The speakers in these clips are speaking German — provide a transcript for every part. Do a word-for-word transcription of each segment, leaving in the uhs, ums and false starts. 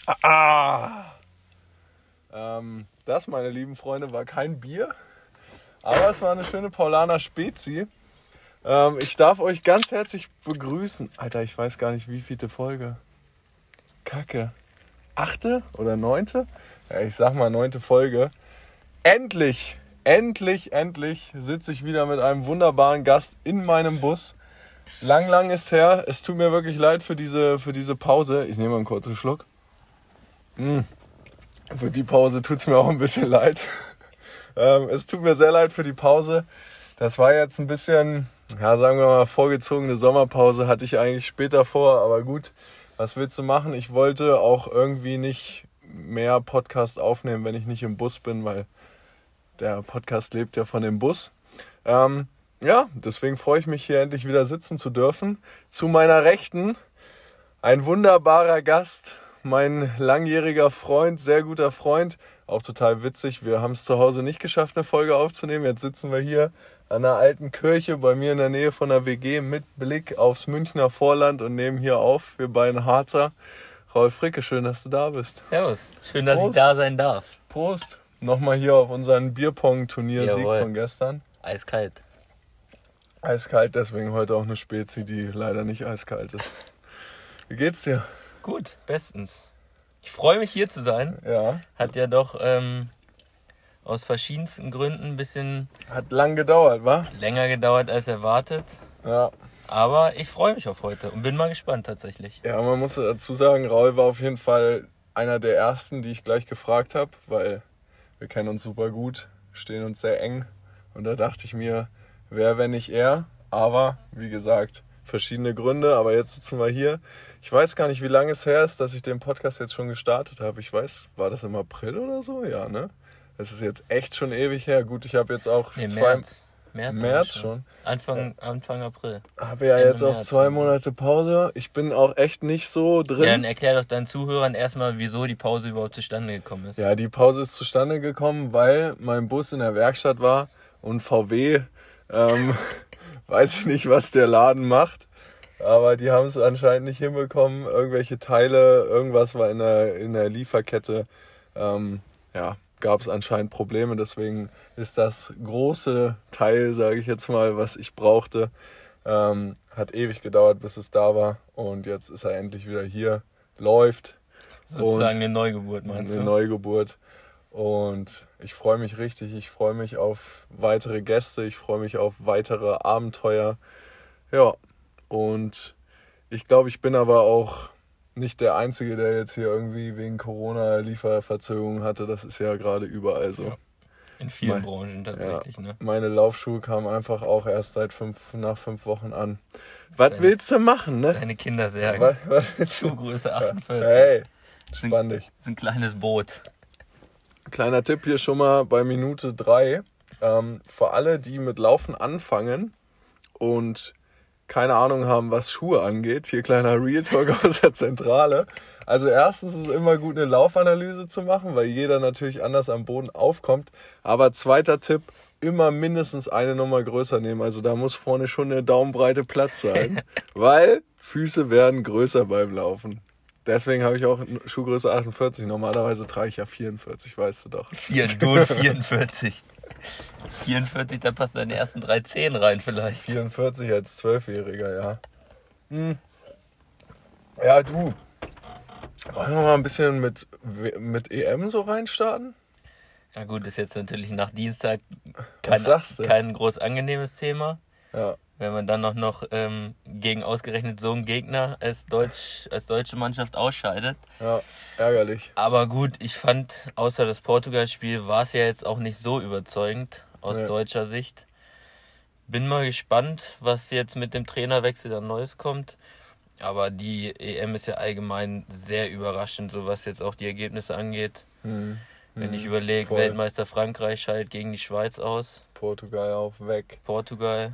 Ah. Ähm, das, meine lieben Freunde, war kein Bier, aber es war eine schöne Paulaner Spezi. Ähm, ich darf euch ganz herzlich begrüßen. Alter, ich weiß gar nicht, wie vielte Folge. Kacke. Achte oder neunte? Ja, ich sag mal neunte Folge. Endlich, endlich, endlich sitze ich wieder mit einem wunderbaren Gast in meinem Bus. Lang, lang ist her. Es tut mir wirklich leid für diese, für diese Pause. Ich nehme mal einen kurzen Schluck. Mm. Für die Pause tut es mir auch ein bisschen leid. ähm, es tut mir sehr leid für die Pause. Das war jetzt ein bisschen, ja, sagen wir mal, vorgezogene Sommerpause. Hatte ich eigentlich später vor, aber gut. Was willst du machen? Ich wollte auch irgendwie nicht mehr Podcast aufnehmen, wenn ich nicht im Bus bin, weil der Podcast lebt ja von dem Bus. Ähm, ja, deswegen freue ich mich, hier endlich wieder sitzen zu dürfen. Zu meiner Rechten ein wunderbarer Gast, mein langjähriger Freund, sehr guter Freund. Auch total witzig, wir haben es zu Hause nicht geschafft, eine Folge aufzunehmen. Jetzt sitzen wir hier an einer alten Kirche bei mir in der Nähe von der W G mit Blick aufs Münchner Vorland und nehmen hier auf, wir beiden Harzer. Raul Fricke, schön, dass du da bist. Servus, schön, dass Prost. ich da sein darf. Prost. Nochmal hier auf unseren Bierpong-Turniersieg von gestern. Eiskalt. Eiskalt, deswegen heute auch eine Spezi, die leider nicht eiskalt ist. Wie geht's dir? Gut, bestens. Ich freue mich, hier zu sein. Ja. Hat ja doch ähm, aus verschiedensten Gründen ein bisschen... Hat lang gedauert, wa? Länger gedauert als erwartet. Ja. Aber ich freue mich auf heute und bin mal gespannt tatsächlich. Ja, man muss dazu sagen, Raul war auf jeden Fall einer der ersten, die ich gleich gefragt habe, weil wir kennen uns super gut, stehen uns sehr eng. Und da dachte ich mir, wer, wenn nicht er? Aber, wie gesagt, verschiedene Gründe. Aber jetzt sitzen wir hier. Ich weiß gar nicht, wie lange es her ist, dass ich den Podcast jetzt schon gestartet habe. Ich weiß, war das im April oder so? Ja, ne? Das ist jetzt echt schon ewig her. Gut, ich habe jetzt auch nee, zwei... März. März, März schon. Anfang, Anfang April. Habe ja Ende jetzt auch März. zwei Monate Pause. Ich bin auch echt nicht so drin. Ja, dann erklär doch deinen Zuhörern erstmal, wieso die Pause überhaupt zustande gekommen ist. Ja, die Pause ist zustande gekommen, weil mein Bus in der Werkstatt war und V W, ähm, weiß ich nicht, was der Laden macht, aber die haben es anscheinend nicht hinbekommen. Irgendwelche Teile, irgendwas war in der, in der Lieferkette, ähm, ja, gab es anscheinend Probleme. Deswegen ist das große Teil, sage ich jetzt mal, was ich brauchte, ähm, hat ewig gedauert, bis es da war. Und jetzt ist er endlich wieder hier, läuft. Sozusagen eine Neugeburt, meinst eine du? Eine Neugeburt. Und ich freue mich richtig. Ich freue mich auf weitere Gäste. Ich freue mich auf weitere Abenteuer. Ja, und ich glaube, ich bin aber auch nicht der Einzige, der jetzt hier irgendwie wegen Corona Lieferverzögerungen hatte. Das ist ja gerade überall so. Ja, in vielen Mein, Branchen tatsächlich. Ja, ne? Meine Laufschuhe kamen einfach auch erst seit fünf, nach fünf Wochen an. Was deine, willst du machen, ne? Deine Kinder sagen. Was, was Schuhgröße achtundvierzig. Hey, spann dich. Das ist ein kleines Boot. Kleiner Tipp hier schon mal bei Minute drei. Ähm, für alle, die mit Laufen anfangen und keine Ahnung haben, was Schuhe angeht. Hier kleiner Real Talk aus der Zentrale. Also erstens ist es immer gut, eine Laufanalyse zu machen, weil jeder natürlich anders am Boden aufkommt. Aber zweiter Tipp, immer mindestens eine Nummer größer nehmen. Also da muss vorne schon eine Daumenbreite Platz sein, weil Füße werden größer beim Laufen. Deswegen habe ich auch Schuhgröße achtundvierzig. Normalerweise trage ich ja vierundvierzig, weißt du doch. Vier, gut, vierundvierzig. vierundvierzig, da passen deine ersten drei Zehen rein vielleicht. vierundvierzig als Zwölfjähriger, ja. Hm. Ja, du. Wollen wir mal ein bisschen mit, mit E M so reinstarten? Ja gut, ist jetzt natürlich nach Dienstag kein, kein groß angenehmes Thema. Ja. Wenn man dann noch, noch ähm, gegen ausgerechnet so einen Gegner als, Deutsch, als deutsche Mannschaft ausscheidet. Ja, ärgerlich. Aber gut, ich fand, außer das Portugal-Spiel war es ja jetzt auch nicht so überzeugend aus ja. deutscher Sicht. Bin mal gespannt, was jetzt mit dem Trainerwechsel dann Neues kommt. Aber die E M ist ja allgemein sehr überraschend, so was jetzt auch die Ergebnisse angeht. Hm. Wenn ich überlege, Weltmeister Frankreich scheidet gegen die Schweiz aus. Portugal auch weg. Portugal.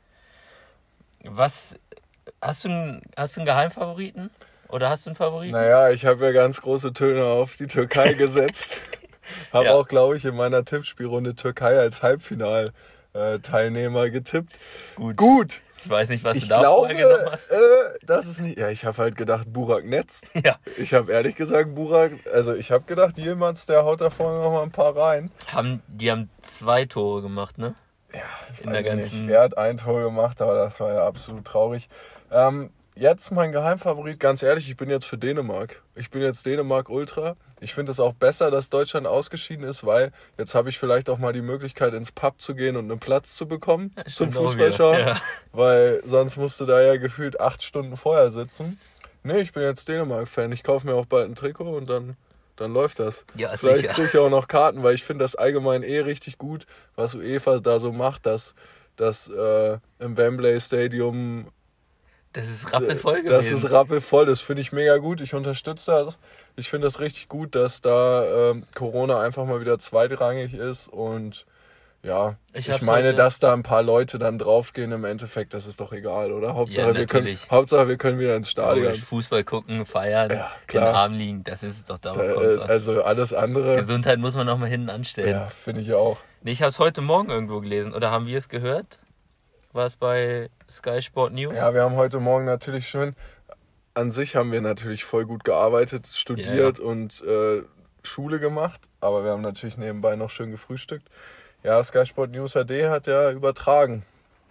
Was, hast du einen, hast du einen Geheimfavoriten? Oder hast du einen Favoriten? Naja, ich habe ja ganz große Töne auf die Türkei gesetzt. Habe ja. auch, glaube ich, in meiner Tippspielrunde Türkei als Halbfinalteilnehmer getippt. Gut. Gut. Ich weiß nicht, was ich du da glaube, vorher genommen hast. Äh, das ist nicht. Ja, ich habe halt gedacht, Burak netzt. Ja. Ich habe ehrlich gesagt, Burak, also ich habe gedacht, Yilmaz, der haut da vorne noch mal ein paar rein. Haben, die haben zwei Tore gemacht, ne? Ja, ich In weiß der ja ganzen- nicht. Er hat ein Tor gemacht, aber das war ja absolut traurig. Ähm, jetzt mein Geheimfavorit, ganz ehrlich, ich bin jetzt für Dänemark. Ich bin jetzt Dänemark-Ultra. Ich finde es auch besser, dass Deutschland ausgeschieden ist, weil jetzt habe ich vielleicht auch mal die Möglichkeit, ins Pub zu gehen und einen Platz zu bekommen Ja, zum stimmt auch Fußballschauen. wieder. Ja. Weil sonst musst du da ja gefühlt acht Stunden vorher sitzen. Nee, ich bin jetzt Dänemark-Fan. Ich kaufe mir auch bald ein Trikot und dann, dann läuft das. Ja, Vielleicht sicher. kriege ich auch noch Karten, weil ich finde das allgemein eh richtig gut, was UEFA da so macht, dass, dass äh, im Wembley Stadium Das ist rappelvoll das gewesen. ist rappelvoll, das finde ich mega gut. Ich unterstütze das. Ich finde das richtig gut, dass da ähm, Corona einfach mal wieder zweitrangig ist und ja, Ich ich, hab's meine, heute- dass da ein paar Leute dann draufgehen im Endeffekt, das ist doch egal, oder? Hauptsache, Ja, wir, können, natürlich. Hauptsache wir können wieder ins Stadion. Logisch, Fußball gucken, feiern, Ja, in klar. den Arm liegen, das ist es doch, darauf Äh, kommt's an. also alles andere, Gesundheit muss man auch mal hinten anstellen. ja, finde ich auch. Nee, ich habe es heute Morgen irgendwo gelesen. Oder haben wir es gehört? War es bei Sky Sport News? Ja, wir haben heute Morgen natürlich schön, an sich haben wir natürlich voll gut gearbeitet, studiert und äh, Schule gemacht, aber wir haben natürlich nebenbei noch schön gefrühstückt. Ja, Sky Sport News H D hat ja übertragen,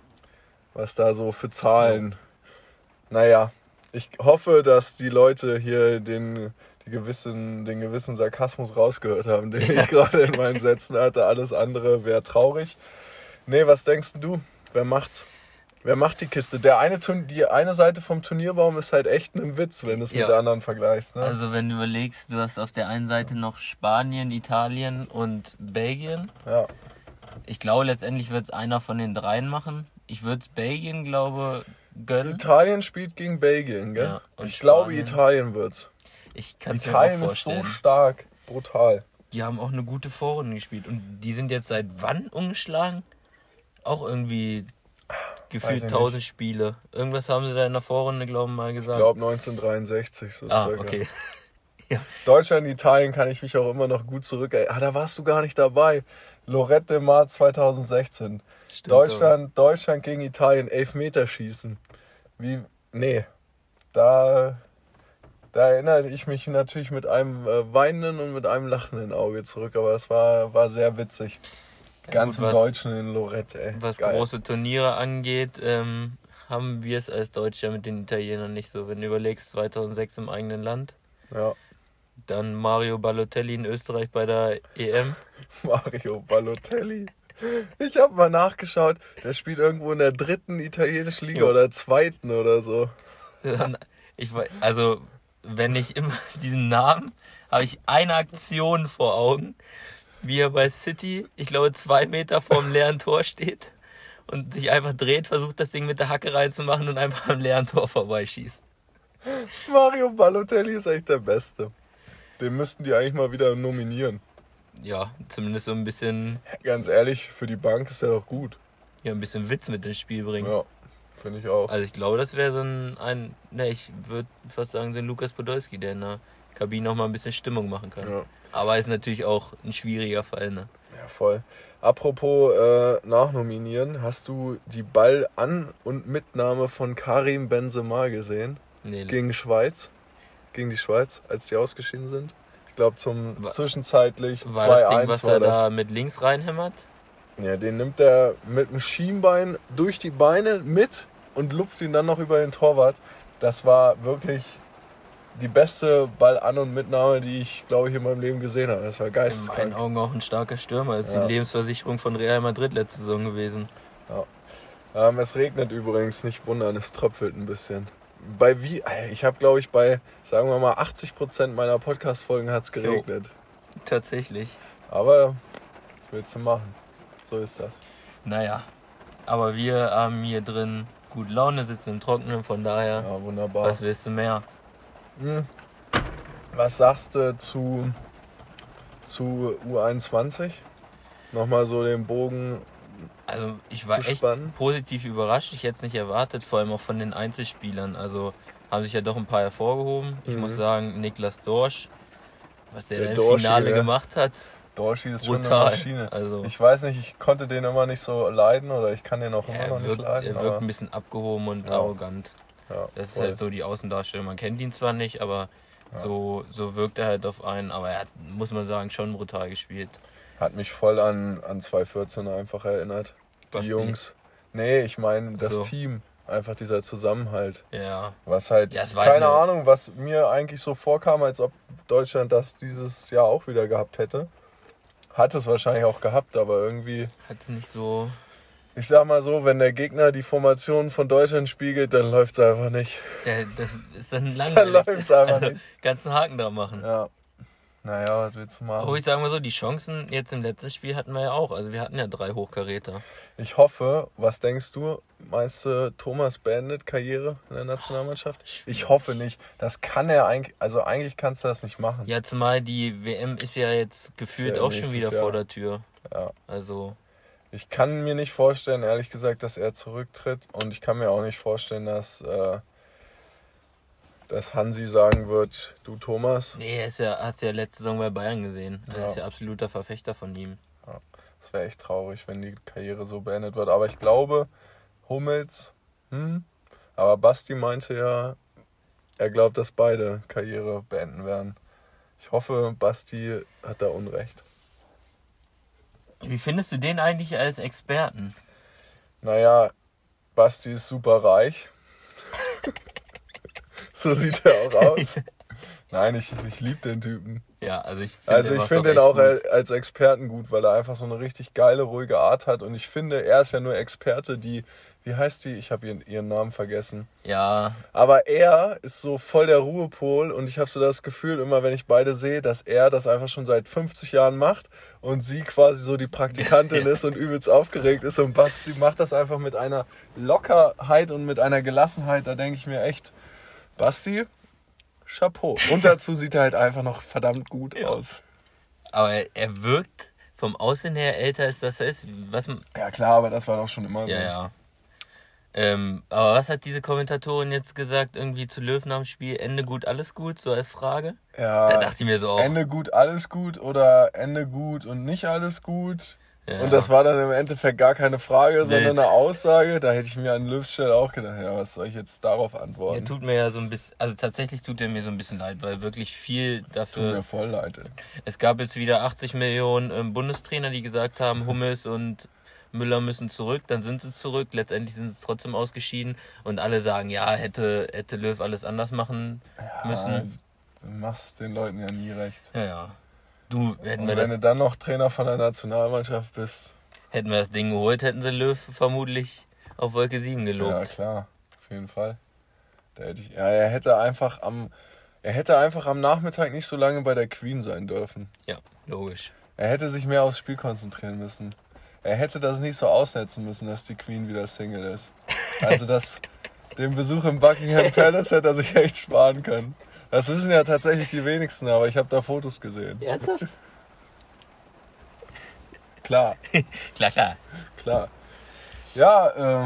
was da so für Zahlen. Naja, ich hoffe, dass die Leute hier den, die gewissen, den gewissen Sarkasmus rausgehört haben, den ich gerade in meinen Sätzen hatte. Alles andere wäre traurig. Nee, was denkst du? Wer macht's? Wer macht die Kiste? Der eine, Turn- die eine Seite vom Turnierbaum ist halt echt ein Witz, wenn du es Ja. mit der anderen vergleichst. Ne? Also wenn du überlegst, du hast auf der einen Seite noch Spanien, Italien und Belgien. Ja. Ich glaube, letztendlich wird es einer von den dreien machen. Ich würde es Belgien, glaube gönnen. Italien spielt gegen Belgien, gell? Ja, und ich glaube, Spanien. Italien wird's. Ich kann es mir auch Italien ist so vorstellen. stark, brutal. Die haben auch eine gute Vorrunde gespielt. Und die sind jetzt seit wann ungeschlagen? Auch irgendwie gefühlt ich tausend Spiele. Irgendwas haben sie da in der Vorrunde, glaube ich, mal gesagt. Ich glaube neunzehnhundertdreiundsechzig so ah, circa. okay. Deutschland, Italien kann ich mich auch immer noch gut zurück erinnern. Ah, da warst du gar nicht dabei. Lorette de Mar zweitausendsechzehn. Stimmt Deutschland, Deutschland gegen Italien, Elfmeterschießen. Wie, nee, da, da erinnere ich mich natürlich mit einem äh, weinenden und mit einem lachenden Auge zurück, aber es war, war sehr witzig. Ganz gut, im was- Deutschen in Lorette, ey. Was Geil. große Turniere angeht, ähm, haben wir es als Deutscher mit den Italienern nicht so. Wenn du überlegst, zweitausendsechs im eigenen Land, Ja, dann Mario Balotelli in Österreich bei der E M. Mario Balotelli. Ich habe mal nachgeschaut, der spielt irgendwo in der dritten italienischen Liga Jo. oder zweiten oder so. Ich wei- also, wenn ich immer diesen Namen, habe ich eine Aktion vor Augen, wie er bei City, ich glaube, zwei Meter vorm leeren Tor steht und sich einfach dreht, versucht das Ding mit der Hacke reinzumachen und einfach am leeren Tor vorbeischießt. Mario Balotelli ist echt der Beste. Den müssten die eigentlich mal wieder nominieren. Ja, zumindest so ein bisschen, Ganz ehrlich, für die Bank ist er doch gut. ja, ein bisschen Witz mit ins Spiel bringen. Ja, finde ich auch. Also ich glaube, das wäre so ein, ein ne, ich würde fast sagen, so ein Lukas Podolski, der in der Kabine noch mal ein bisschen Stimmung machen kann. Ja, Aber ist natürlich auch ein schwieriger Fall, ne? ja voll. Apropos äh, nachnominieren, hast du die Ball-An- und Mitnahme von Karim Benzema gesehen? Nee, Gegen Schweiz? Gegen die Schweiz, als die ausgeschieden sind? Ich glaube, zum War- zwischenzeitlich war zwei das Ding, eins was war er das. da mit links reinhämmert? Ja, den nimmt er mit dem Schienbein durch die Beine mit und lupft ihn dann noch über den Torwart. Das war wirklich die beste Ball-An- und Mitnahme, die ich, glaube ich, in meinem Leben gesehen habe. Das war In meinen geisteskrank. Augen auch ein starker Stürmer. Das ist Ja. die Lebensversicherung von Real Madrid letzte Saison gewesen. Ähm, es regnet übrigens, nicht wundern, es tröpfelt ein bisschen. Bei wie, ich habe, glaube ich, bei, sagen wir mal, achtzig Prozent meiner Podcast-Folgen hat es geregnet. Tatsächlich. Aber, was willst du machen? So ist das. Naja, aber wir haben hier drin gut Laune, sitzen im Trockenen, von daher, Ja, wunderbar. was willst du mehr? Hm. Was sagst du zu, zu U einundzwanzig? Nochmal so den Bogen. Also ich war Zu echt spannend. positiv überrascht, ich hätte es nicht erwartet, vor allem auch von den Einzelspielern. Also haben sich ja doch ein paar hervorgehoben. Ich Mhm. muss sagen, Niklas Dorsch, was der Der da im Dorschi, Finale ja. gemacht hat, Dorschi ist schon eine brutal. Maschine. Also, Ich weiß nicht, ich konnte den immer nicht so leiden oder ich kann den auch immer er noch nicht wirkt, leiden. er wirkt aber, ein bisschen abgehoben und Ja. arrogant. ja, Das ist voll. halt so die Außendarstellung. Man kennt ihn zwar nicht, aber Ja. so, so wirkt er halt auf einen. Aber er hat, muss man sagen, schon brutal gespielt. Hat mich voll an, an zwei vierzehn einfach erinnert. Die Basti. Jungs. Nee, ich meine das So. Team. Einfach dieser Zusammenhalt. Ja, Was halt, Ja, es war keine eine- Ahnung, was mir eigentlich so vorkam, als ob Deutschland das dieses Jahr auch wieder gehabt hätte. Hat es wahrscheinlich auch gehabt, aber irgendwie, hat nicht so. ich sag mal so, wenn der Gegner die Formation von Deutschland spiegelt, dann läuft es einfach nicht. Ja, das ist dann Dann langweilig. läuft es einfach Also, nicht. kannst einen Haken dran machen. Ja. Naja, was willst du Aber machen? ich sage mal so, die Chancen jetzt im letzten Spiel hatten wir ja auch. Also wir hatten ja drei Hochkaräter. Ich hoffe, was denkst du, meinst du, Thomas beendet Karriere in der Nationalmannschaft? Ich hoffe nicht. Das kann er eigentlich, also eigentlich kannst du das nicht machen. Ja, zumal die W M ist ja jetzt gefühlt ja auch schon nächstes wieder Jahr. vor der Tür. Ja. Also, Ich kann mir nicht vorstellen, ehrlich gesagt, dass er zurücktritt. Und ich kann mir auch nicht vorstellen, dass, äh, dass Hansi sagen wird, du Thomas, nee, er ist ja, hast du ja letzte Saison bei Bayern gesehen. Er Ja. ist ja absoluter Verfechter von ihm. das wäre echt traurig, wenn die Karriere so beendet wird. Aber ich glaube, Hummels, hm, aber Basti meinte ja, er glaubt, dass beide Karriere beenden werden. Ich hoffe, Basti hat da Unrecht. Wie findest du den eigentlich als Experten? Naja, Basti ist super reich. So sieht er auch aus. Nein, ich, ich liebe den Typen. Ja, also ich finde Also den ich macht's finde echt ihn auch gut. als als Experten gut, weil er einfach so eine richtig geile, ruhige Art hat. Und ich finde, er ist ja nur Experte, die, wie heißt die? Ich habe ihren, ihren Namen vergessen. Ja, Aber er ist so voll der Ruhepol und ich habe so das Gefühl, immer wenn ich beide sehe, dass er das einfach schon seit fünfzig Jahren macht und sie quasi so die Praktikantin ist und übelst aufgeregt ist. Und Basti macht das einfach mit einer Lockerheit und mit einer Gelassenheit. Da denke ich mir echt, Basti, Chapeau. Und dazu sieht er halt einfach noch verdammt gut Ja. aus. aber er, er wirkt vom Aussehen her älter, als das er ist. Was, Ja klar, aber das war doch schon immer so. ja, ja. Ähm, aber was hat diese Kommentatorin jetzt gesagt, irgendwie zu Löw nach dem Spiel? Ende gut, alles gut, so als Frage? Ja, Da dachte ich mir so auch. Ende gut, alles gut oder Ende gut und nicht alles gut. Ja. Und das war dann im Endeffekt gar keine Frage, Nee. sondern eine Aussage. Da hätte ich mir an Löws Stelle auch gedacht, ja, was soll ich jetzt darauf Er antworten? tut mir ja so ein bisschen, also tatsächlich tut er mir so ein bisschen leid, weil wirklich viel Tut dafür. mir voll leid. ey. Es gab jetzt wieder achtzig Millionen ähm, Bundestrainer, die gesagt haben, Hummels und Müller müssen zurück, dann sind sie zurück, letztendlich sind sie trotzdem ausgeschieden und alle sagen, ja, hätte, hätte Löw alles anders machen müssen. Ja, du machst den Leuten ja nie recht. Ja, ja. Du, hätten Und wir, wenn das, du dann noch Trainer von der Nationalmannschaft bist, hätten wir das Ding geholt, hätten sie Löw vermutlich auf Wolke sieben ja gelobt. klar, auf jeden Fall. Da hätte ich, ja, er hätte einfach am, er hätte einfach am Nachmittag nicht so lange bei der Queen sein dürfen. Ja, logisch. Er hätte sich mehr aufs Spiel konzentrieren müssen. Er hätte das nicht so ausnetzen müssen, dass die Queen wieder Single ist. Also das, den Besuch im Buckingham Palace hätte er sich echt sparen können. Das wissen ja tatsächlich die wenigsten, aber ich habe da Fotos gesehen. Ernsthaft? Klar, Klar, klar. klar. Ja, äh,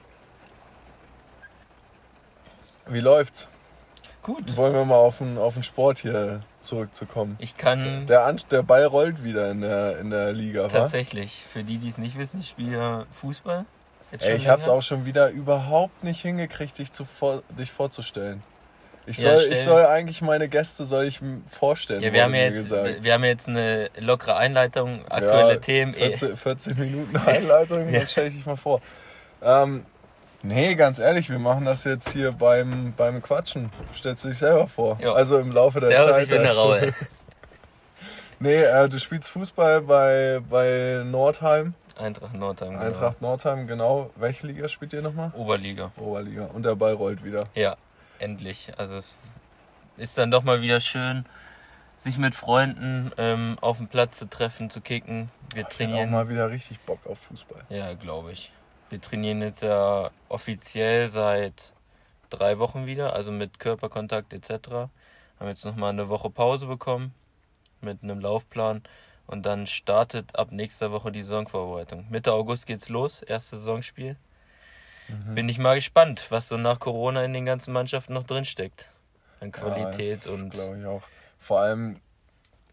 wie läuft's? Gut. Wollen wir mal auf den, auf den Sport hier zurückzukommen. Ich kann Der, An der Ball rollt wieder in der, in der Liga, wa? tatsächlich, für die, die es nicht wissen, ich spiele Fußball. Jetzt Ey, schon ich hab's länger. auch schon wieder überhaupt nicht hingekriegt, dich, zu vor, dich vorzustellen. Ich Ja, soll, stell- ich soll eigentlich meine Gäste soll ich m- vorstellen, Ja, wir haben wurde ja mir jetzt, gesagt. wir haben ja jetzt eine lockere Einleitung, aktuelle Ja, Themen. eh. vierzehn, vierzehn Minuten Einleitung, Ja. dann stell ich dich mal vor. Ähm, nee, ganz ehrlich, wir machen das jetzt hier beim, beim Quatschen. Stellst du dich selber vor. Ja. Also im Laufe der Servus, Zeit. ich bin der Raue. Nee, äh, du spielst Fußball bei, bei Nordheim, Eintracht Nordheim. Genau. Eintracht Nordheim, genau. Welche Liga spielt ihr nochmal? Oberliga. Oberliga. Und der Ball rollt wieder. Ja, endlich. Also es ist dann doch mal wieder schön, sich mit Freunden ähm, auf dem Platz zu treffen, zu kicken. Wir Ich hab auch trainieren. mal wieder richtig Bock auf Fußball. Ja, glaube ich. Wir trainieren jetzt ja offiziell seit drei Wochen wieder, also mit Körperkontakt et cetera. Haben jetzt nochmal eine Woche Pause bekommen mit einem Laufplan und dann startet ab nächster Woche die Saisonvorbereitung. Mitte August geht's los, erstes Saisonspiel. Bin ich mal gespannt, was so nach Corona in den ganzen Mannschaften noch drinsteckt. An Qualität ja, das und glaube ich auch. Vor allem,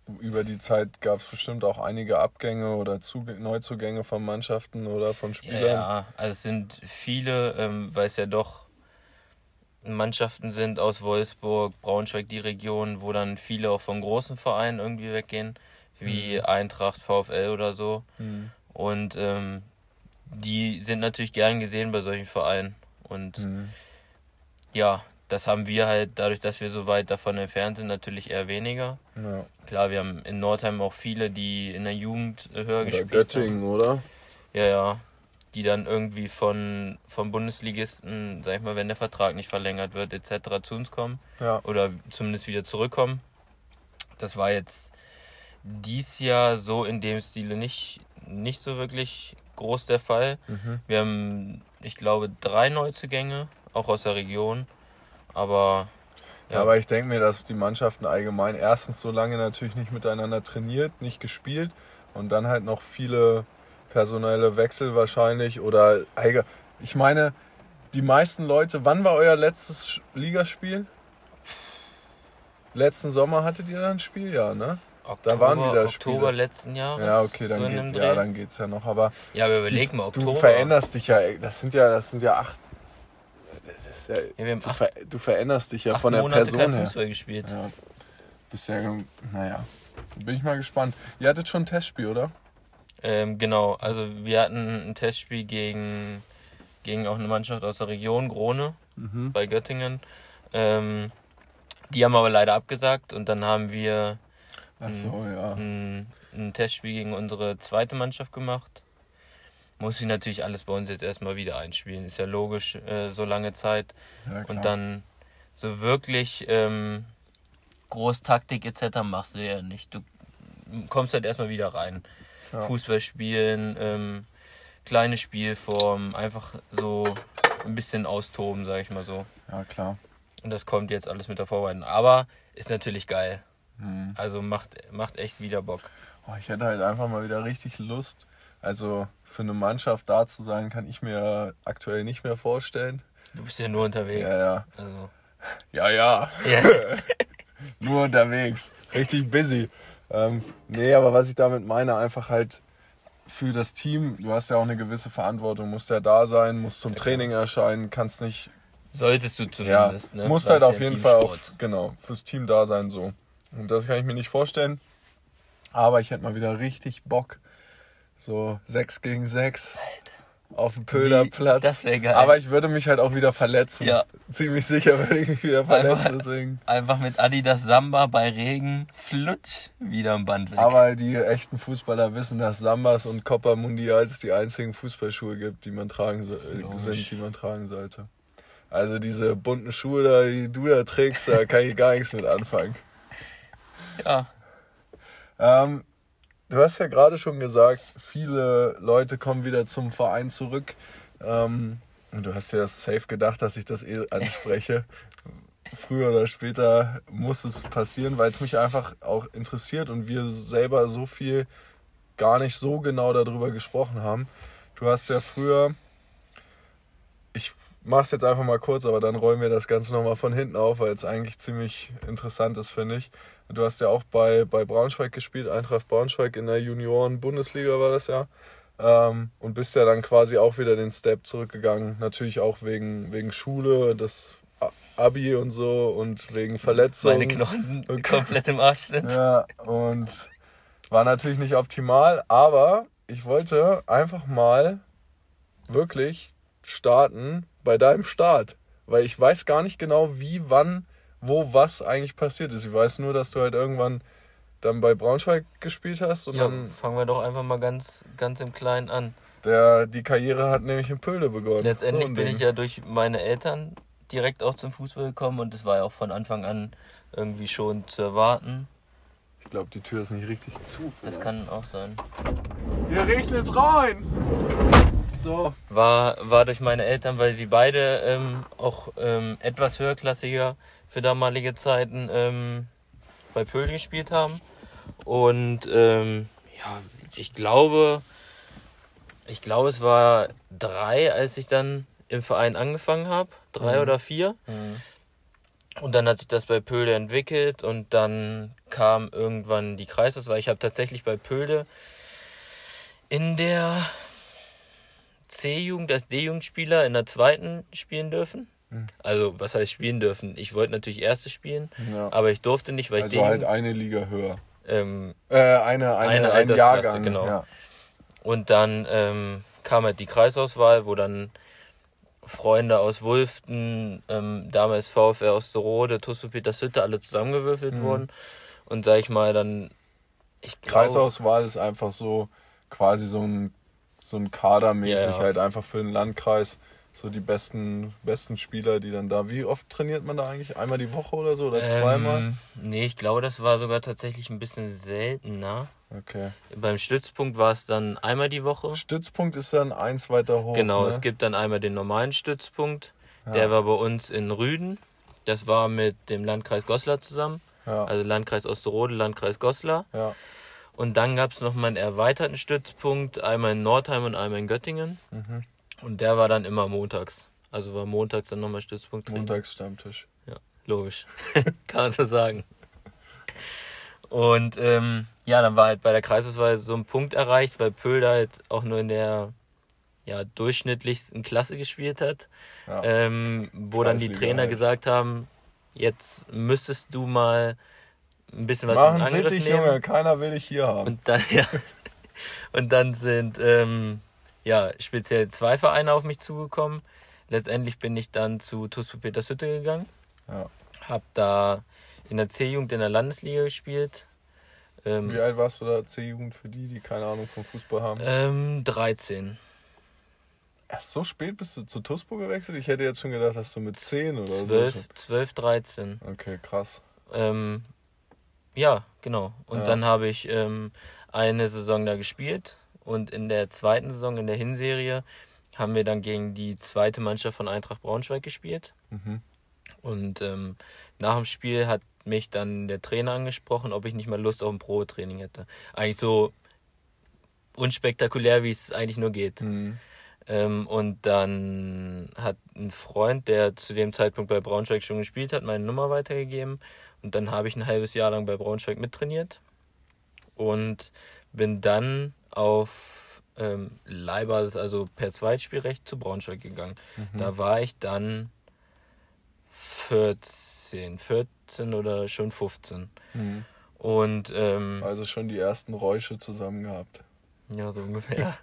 über die Zeit gab es bestimmt auch einige Abgänge oder Zuge- Neuzugänge von Mannschaften oder von Spielern. Ja, ja, also es sind viele, ähm, weil es ja doch Mannschaften sind aus Wolfsburg, Braunschweig, die Region, wo dann viele auch von großen Vereinen irgendwie weggehen, wie mhm. Eintracht, VfL oder so. Mhm. Und ähm, die sind natürlich gern gesehen bei solchen Vereinen. Und mhm. ja, das haben wir halt, dadurch, dass wir so weit davon entfernt sind, natürlich eher weniger. Ja. Klar, wir haben in Nordheim auch viele, die in der Jugend höher oder gespielt Göttingen, haben. Oder? Ja, ja. Die dann irgendwie von, von Bundesligisten, sag ich mal, wenn der Vertrag nicht verlängert wird, et cetera zu uns kommen. Ja. Oder zumindest wieder zurückkommen. Das war jetzt dies Jahr so in dem Stile nicht, nicht so wirklich groß der Fall. Mhm. Wir haben, ich glaube, drei Neuzugänge, auch aus der Region. Aber ja, ja aber ich denke mir, dass die Mannschaften allgemein erstens so lange natürlich nicht miteinander trainiert, nicht gespielt und dann halt noch viele personelle Wechsel wahrscheinlich oder ich meine, die meisten Leute, wann war euer letztes Ligaspiel? Letzten Sommer hattet ihr dann ein Spiel, ja, ne? Oktober, da waren wieder Oktober Spiele. letzten Jahres. Ja, okay, dann, so geht, ja, dann geht's ja noch, aber ja, aber überleg mal, Oktober. Du veränderst dich ja, das sind ja, das sind ja acht. Das ist ja, ja, wir haben du, acht, ver, du veränderst dich ja von der Monate Person kein her. Fußball gespielt. Ja, bisher, naja, bin ich mal gespannt. Ihr hattet schon ein Testspiel, oder? Ähm, genau, also wir hatten ein Testspiel gegen, gegen auch eine Mannschaft aus der Region, Grone, mhm. bei Göttingen. Ähm, die haben aber leider abgesagt und dann haben wir Ach so, ein, ja. ein, ein Testspiel gegen unsere zweite Mannschaft gemacht. Muss ich natürlich alles bei uns jetzt erstmal wieder einspielen, ist ja logisch, äh, so lange Zeit. Ja, und dann so wirklich ähm, groß Taktik et cetera machst du ja nicht. Du kommst halt erstmal wieder rein. Ja. Fußball spielen, ähm, kleine Spielform, einfach so ein bisschen austoben, sag ich mal so. Ja, klar. Und das kommt jetzt alles mit der Vorbereitung. Aber ist natürlich geil. Hm. Also macht, macht echt wieder Bock. Oh, ich hätte halt einfach mal wieder richtig Lust. Also für eine Mannschaft da zu sein, kann ich mir aktuell nicht mehr vorstellen. Du bist ja nur unterwegs. Ja, ja. Also. Ja, ja. Yeah. Nur unterwegs. Richtig busy. Ähm, nee, aber was ich damit meine, einfach halt für das Team, du hast ja auch eine gewisse Verantwortung, musst ja da sein, musst zum ja, Training erscheinen, kannst nicht... Solltest du zumindest, ja, ne? Musst halt auf jeden Fall auch, genau, fürs Team da sein, so. Und das kann ich mir nicht vorstellen, aber ich hätte mal wieder richtig Bock, so sechs gegen sechs auf dem Pöhlerplatz. Das wäre geil. Aber ich würde mich halt auch wieder verletzen. Ja. Ziemlich sicher würde ich mich wieder verletzen. Einfach, deswegen. einfach mit Adidas Samba bei Regen, flutsch, wieder am Band weg. Aber die echten Fußballer wissen, dass Sambas und Copa Mundials die einzigen Fußballschuhe gibt, die man tragen so, äh, sind, die man tragen sollte. Also diese bunten Schuhe, da, die du da trägst, da kann ich gar nichts mit anfangen. Ja. Ähm, Du hast ja gerade schon gesagt, viele Leute kommen wieder zum Verein zurück. Ähm, und du hast ja safe gedacht, dass ich das eh anspreche. Früher oder später muss es passieren, weil es mich einfach auch interessiert und wir selber so viel gar nicht so genau darüber gesprochen haben. Du hast ja früher, ich mach's jetzt einfach mal kurz, aber dann rollen wir das Ganze nochmal von hinten auf, weil es eigentlich ziemlich interessant ist, finde ich. Du hast ja auch bei, bei Braunschweig gespielt, Eintracht Braunschweig in der Junioren-Bundesliga war das ja. Ähm, und bist ja dann quasi auch wieder den Step zurückgegangen. Natürlich auch wegen, wegen Schule, das Abi und so und wegen Verletzungen. Meine Knochen und, komplett im Arsch sind. Ja, und war natürlich nicht optimal, aber ich wollte einfach mal wirklich starten bei deinem Start. Weil ich weiß gar nicht genau, wie, wann, wo was eigentlich passiert ist. Ich weiß nur, dass du halt irgendwann dann bei Braunschweig gespielt hast. Und ja, dann fangen wir doch einfach mal ganz, ganz im Kleinen an. Der, die Karriere hat nämlich in Pölde begonnen. Letztendlich so bin ich ja durch meine Eltern direkt auch zum Fußball gekommen und es war ja auch von Anfang an irgendwie schon zu erwarten. Ich glaube, die Tür ist nicht richtig zu. Das kann auch sein. Hier regnet's rein! So. War, war durch meine Eltern, weil sie beide ähm, auch ähm, etwas höherklassiger für damalige Zeiten ähm, bei Pölde gespielt haben. Und ähm, ja, ich glaube, ich glaube, es war drei, als ich dann im Verein angefangen habe. Drei mhm. oder vier. Mhm. Und dann hat sich das bei Pölde entwickelt und dann kam irgendwann die Kreisauswahl. Ich habe tatsächlich bei Pölde in der C-Jugend als D-Jugendspieler in der zweiten spielen dürfen. Hm. Also, was heißt spielen dürfen? Ich wollte natürlich erste spielen, ja. aber ich durfte nicht, weil also ich Also halt eine Liga höher. Ähm, äh, eine, eine, eine ein Jahrgang. Genau. Ja. Und dann ähm, kam halt die Kreisauswahl, wo dann Freunde aus Wulften, ähm, damals VfR Osterode, T U S P Petershütte, alle zusammengewürfelt mhm. wurden. Und sag ich mal, dann... Ich glaub, Kreisauswahl ist einfach so quasi so ein, so ein Kadermäßig, ja, ja. halt einfach für den Landkreis. So die besten, besten Spieler, die dann da... Wie oft trainiert man da eigentlich? Einmal die Woche oder so? Oder zweimal? Ähm, nee, ich glaube, das war sogar tatsächlich ein bisschen seltener. Okay. Beim Stützpunkt war es dann einmal die Woche. Stützpunkt ist dann eins weiter hoch. Genau, ne? Es gibt dann einmal den normalen Stützpunkt. Ja. Der war bei uns in Rüden. Das war mit dem Landkreis Goslar zusammen. Ja. Also Landkreis Osterode, Landkreis Goslar. Ja. Und dann gab es nochmal einen erweiterten Stützpunkt, einmal in Nordheim und einmal in Göttingen. Mhm. Und der war dann immer montags. Also war montags dann nochmal Stützpunkt drin. Montagsstammtisch. Ja, logisch. Kann man so sagen. Und ähm, ja, dann war halt bei der Kreisauswahl so ein Punkt erreicht, weil Pölde halt auch nur in der ja, durchschnittlichsten Klasse gespielt hat. Ja. Ähm, wo dann die Trainer halt. gesagt haben, jetzt müsstest du mal ein bisschen was Machen in Angriff Sittich, nehmen. Junge, keiner will dich hier haben. Und dann, ja, und dann sind ähm, ja, speziell zwei Vereine auf mich zugekommen. Letztendlich bin ich dann zu T U S P Petershütte gegangen. Ja. Hab da in der C-Jugend in der Landesliga gespielt. Ähm, Wie alt warst du da? C-Jugend für die, die keine Ahnung vom Fußball haben? Ähm, dreizehn. Erst so spät bist du zu T U S P gewechselt? Ich hätte jetzt schon gedacht, dass du mit zehn oder zwölf, so. zwölf, dreizehn. Okay, krass. Ähm, ja, genau. Und ja. dann habe ich ähm, eine Saison da gespielt. Und in der zweiten Saison, in der Hinserie, haben wir dann gegen die zweite Mannschaft von Eintracht Braunschweig gespielt. Mhm. Und ähm, nach dem Spiel hat mich dann der Trainer angesprochen, ob ich nicht mal Lust auf ein Probetraining hätte. Eigentlich so unspektakulär, wie es eigentlich nur geht. Mhm. Ähm, und dann hat ein Freund, der zu dem Zeitpunkt bei Braunschweig schon gespielt hat, meine Nummer weitergegeben. Und dann habe ich ein halbes Jahr lang bei Braunschweig mittrainiert. Und bin dann auf ähm, Leihbasis, also per Zweitspielrecht, zu Braunschweig gegangen. Mhm. Da war ich dann vierzehn, vierzehn oder schon fünfzehn. Mhm. Und ähm, also schon die ersten Räusche zusammen gehabt. Ja, so ungefähr.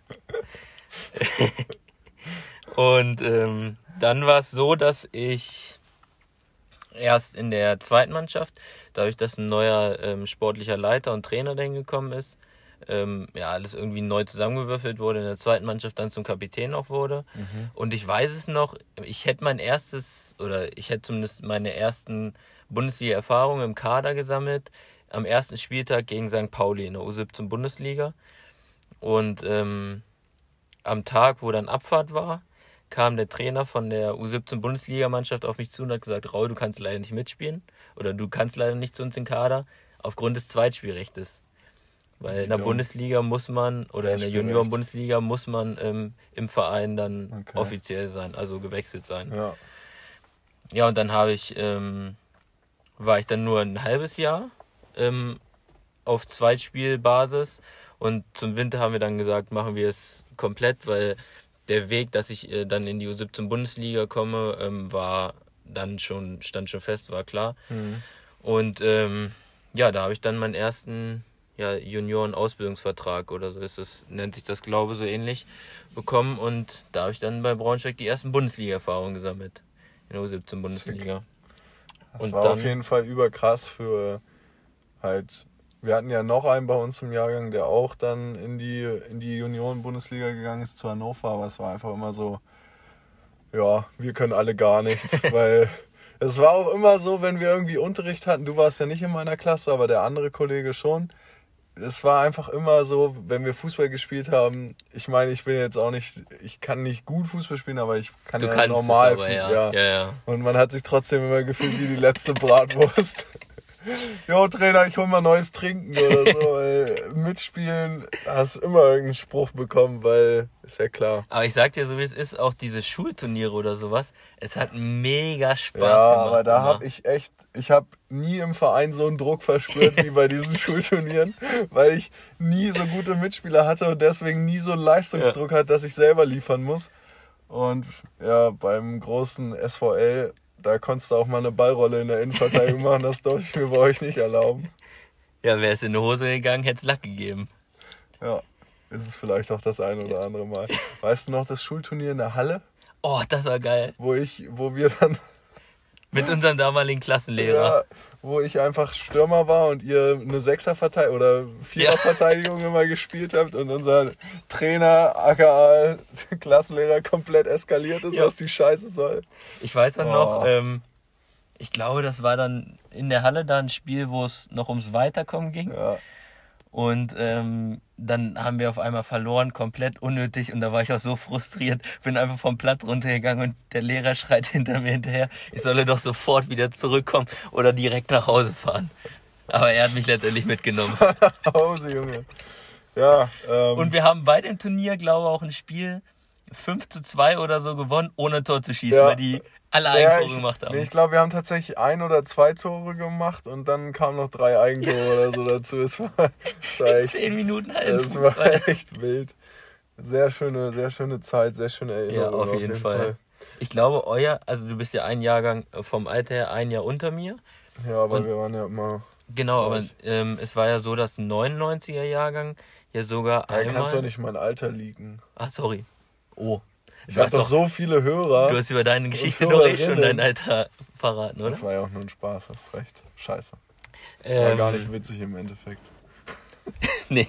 Und ähm, dann war es so, dass ich erst in der zweiten Mannschaft, dadurch, dass ein neuer ähm, sportlicher Leiter und Trainer dahin gekommen ist, ähm, ja, alles irgendwie neu zusammengewürfelt wurde, in der zweiten Mannschaft dann zum Kapitän auch wurde. Mhm. Und ich weiß es noch, ich hätte mein erstes, oder ich hätte zumindest meine ersten Bundesliga-Erfahrungen im Kader gesammelt, am ersten Spieltag gegen Sankt Pauli in der U siebzehn Bundesliga. Und ähm, am Tag, wo dann Abfahrt war, kam der Trainer von der U siebzehn Bundesligamannschaft auf mich zu und hat gesagt, Raul, du kannst leider nicht mitspielen oder du kannst leider nicht zu uns in den Kader aufgrund des Zweitspielrechtes. Weil in der Bundesliga muss man, oder in der Junioren-Bundesliga muss man ähm, im Verein dann okay. offiziell sein, also gewechselt sein. Ja, ja und dann habe ich, ähm, war ich dann nur ein halbes Jahr ähm, auf Zweitspielbasis und zum Winter haben wir dann gesagt, machen wir es komplett, weil der Weg, dass ich äh, dann in die U siebzehn Bundesliga komme, ähm, war dann schon, stand schon fest, war klar. Mhm. Und ähm, ja, da habe ich dann meinen ersten ja, Junioren-Ausbildungsvertrag oder so ist das, nennt sich das, glaube ich, so ähnlich, bekommen. Und da habe ich dann bei Braunschweig die ersten Bundesliga-Erfahrungen gesammelt. In der U siebzehn Bundesliga. Das und war dann, auf jeden Fall überkrass für halt, wir hatten ja noch einen bei uns im Jahrgang, der auch dann in die, in die Junioren-Bundesliga gegangen ist, zu Hannover, aber es war einfach immer so, ja, wir können alle gar nichts, weil es war auch immer so, wenn wir irgendwie Unterricht hatten, du warst ja nicht in meiner Klasse, aber der andere Kollege schon. Es war einfach immer so, wenn wir Fußball gespielt haben, ich meine, ich bin jetzt auch nicht, ich kann nicht gut Fußball spielen, aber ich kann du ja kannst normal es aber, Fußball. Ja. Ja. Ja, ja. Und man hat sich trotzdem immer gefühlt wie die letzte Bratwurst. Jo, Trainer, ich hol mal neues Trinken oder so. Ey. Mitspielen, hast immer irgendeinen Spruch bekommen, weil, ist ja klar. Aber ich sag dir so, wie es ist, auch diese Schulturniere oder sowas, es hat mega Spaß ja, gemacht. aber da immer. habe ich echt, ich habe nie im Verein so einen Druck verspürt wie bei diesen Schulturnieren, weil ich nie so gute Mitspieler hatte und deswegen nie so einen Leistungsdruck ja. hatte, dass ich selber liefern muss. Und ja, beim großen S V L, da konntest du auch mal eine Ballrolle in der Innenverteidigung machen, das durfte ich mir bei euch nicht erlauben. Ja, wäre es in die Hose gegangen, hätte es Lack gegeben. Ja, ist es vielleicht auch das ein oder andere Mal. Weißt du noch das Schulturnier in der Halle? Oh, das war geil. Wo ich, wo wir dann... Mit unserem damaligen Klassenlehrer. Ja, wo ich einfach Stürmer war und ihr eine Sechserverteidigung oder Viererverteidigung ja. immer gespielt habt und unser Trainer, aka Klassenlehrer, komplett eskaliert ist, ja. was die Scheiße soll. Ich weiß dann oh. noch, ähm, ich glaube, das war dann in der Halle da ein Spiel, wo es noch ums Weiterkommen ging. Ja. Und ähm, dann haben wir auf einmal verloren, komplett unnötig. Und da war ich auch so frustriert, bin einfach vom Platz runtergegangen und der Lehrer schreit hinter mir hinterher, ich solle doch sofort wieder zurückkommen oder direkt nach Hause fahren. Aber er hat mich letztendlich mitgenommen. Nach Hause, Junge. Ja. Ähm, und wir haben bei dem Turnier, glaube ich, auch ein Spiel fünf zu zwei oder so gewonnen, ohne Tor zu schießen, ja. weil die alle ja, Eigentore ich, gemacht haben. Nee, ich glaube, wir haben tatsächlich ein oder zwei Tore gemacht und dann kamen noch drei Eigentore oder so dazu. Es war, es war echt, Zehn Minuten Es Fußball. war echt wild. Sehr schöne, sehr schöne Zeit, sehr schöne Erinnerung. Ja, auf, auf jeden, jeden Fall. Fall. Ich glaube, euer, also du bist ja ein Jahrgang vom Alter her, ein Jahr unter mir. Ja, aber und, wir waren ja immer... Genau, aber ähm, es war ja so, dass ein neunundneunziger Jahrgang ja sogar ja, einmal... kannst du nicht mein Alter liegen. Ach, sorry. Oh. Ich habe doch so viele Hörer. Du hast über deine Geschichte doch eh schon dein Alter verraten, oder? Das war ja auch nur ein Spaß, hast recht. Scheiße. Ähm, war gar nicht witzig im Endeffekt. Nee.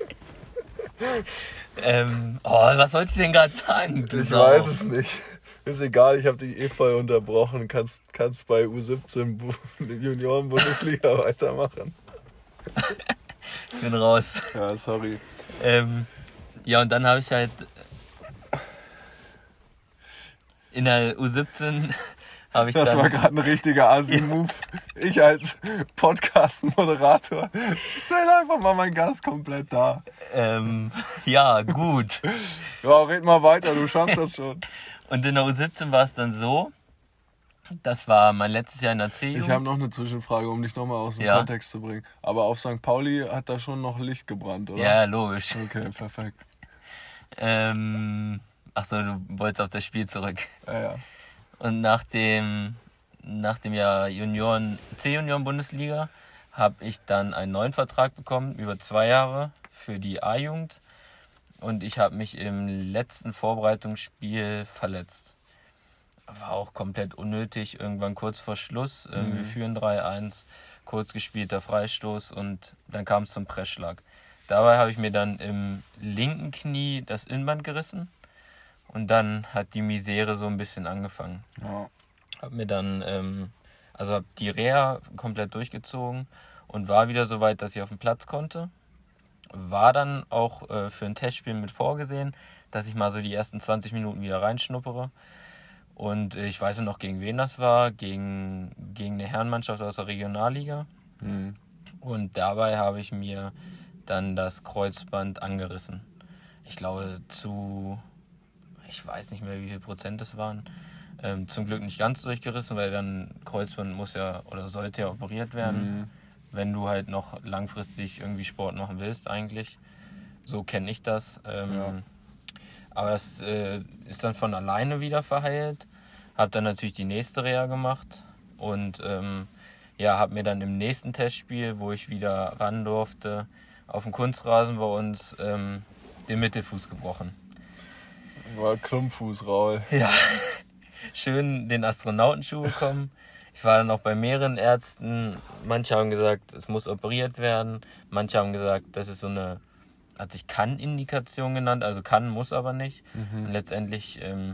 ähm, oh, was sollst du denn gerade sagen? Du ich Sau. weiß es nicht. Ist egal, ich habe dich eh voll unterbrochen. Kannst, kannst bei U siebzehn Junioren-Bundesliga weitermachen. Ich bin raus. Ja, sorry. Ähm, ja, und dann habe ich halt in der U siebzehn habe ich das dann... war gerade ein richtiger Asi-Move. Ich als Podcast-Moderator stell einfach mal meinen Gast komplett da. Ähm, ja, gut. Ja, red mal weiter, du schaffst das schon. Und in der U siebzehn war es dann so, das war mein letztes Jahr in der C-Jugend. Ich habe noch eine Zwischenfrage, um dich nochmal aus dem ja. Kontext zu bringen. Aber auf Sankt Pauli hat da schon noch Licht gebrannt, oder? Ja, logisch. Okay, perfekt. ähm, Achso, du wolltest auf das Spiel zurück. Ja, ja. Und nach dem, nach dem Jahr Junioren, C-Junioren-Bundesliga habe ich dann einen neuen Vertrag bekommen, über zwei Jahre für die A-Jugend. Und ich habe mich im letzten Vorbereitungsspiel verletzt. War auch komplett unnötig, irgendwann kurz vor Schluss. Mhm. Wir führen drei eins, kurz gespielter Freistoß und dann kam es zum Pressschlag. Dabei habe ich mir dann im linken Knie das Innenband gerissen. Und dann hat die Misere so ein bisschen angefangen. Ja. Hab mir dann, ähm, also hab die Reha komplett durchgezogen und war wieder so weit, dass ich auf den Platz konnte. War dann auch äh, für ein Testspiel mit vorgesehen, dass ich mal so die ersten zwanzig Minuten wieder reinschnuppere. Und äh, ich weiß noch, gegen wen das war, gegen, gegen eine Herrenmannschaft aus der Regionalliga. Mhm. Und dabei habe ich mir dann das Kreuzband angerissen. Ich glaube zu... Ich weiß nicht mehr, wie viel Prozent es waren. Ähm, zum Glück nicht ganz durchgerissen, weil dann Kreuzband muss ja oder sollte ja operiert werden, mhm. wenn du halt noch langfristig irgendwie Sport machen willst eigentlich. So kenne ich das. Ähm, ja. Aber das äh, ist dann von alleine wieder verheilt. Hab dann natürlich die nächste Reha gemacht und ähm, ja, habe mir dann im nächsten Testspiel, wo ich wieder ran durfte, auf dem Kunstrasen bei uns ähm, den Mittelfuß gebrochen. War Klumpfuß, Raul. Ja, schön den Astronautenschuh bekommen. Ich war dann auch bei mehreren Ärzten. Manche haben gesagt, es muss operiert werden. Manche haben gesagt, das ist so eine, hat sich Kann-Indikation genannt. Also kann, muss aber nicht. Mhm. Und letztendlich ähm,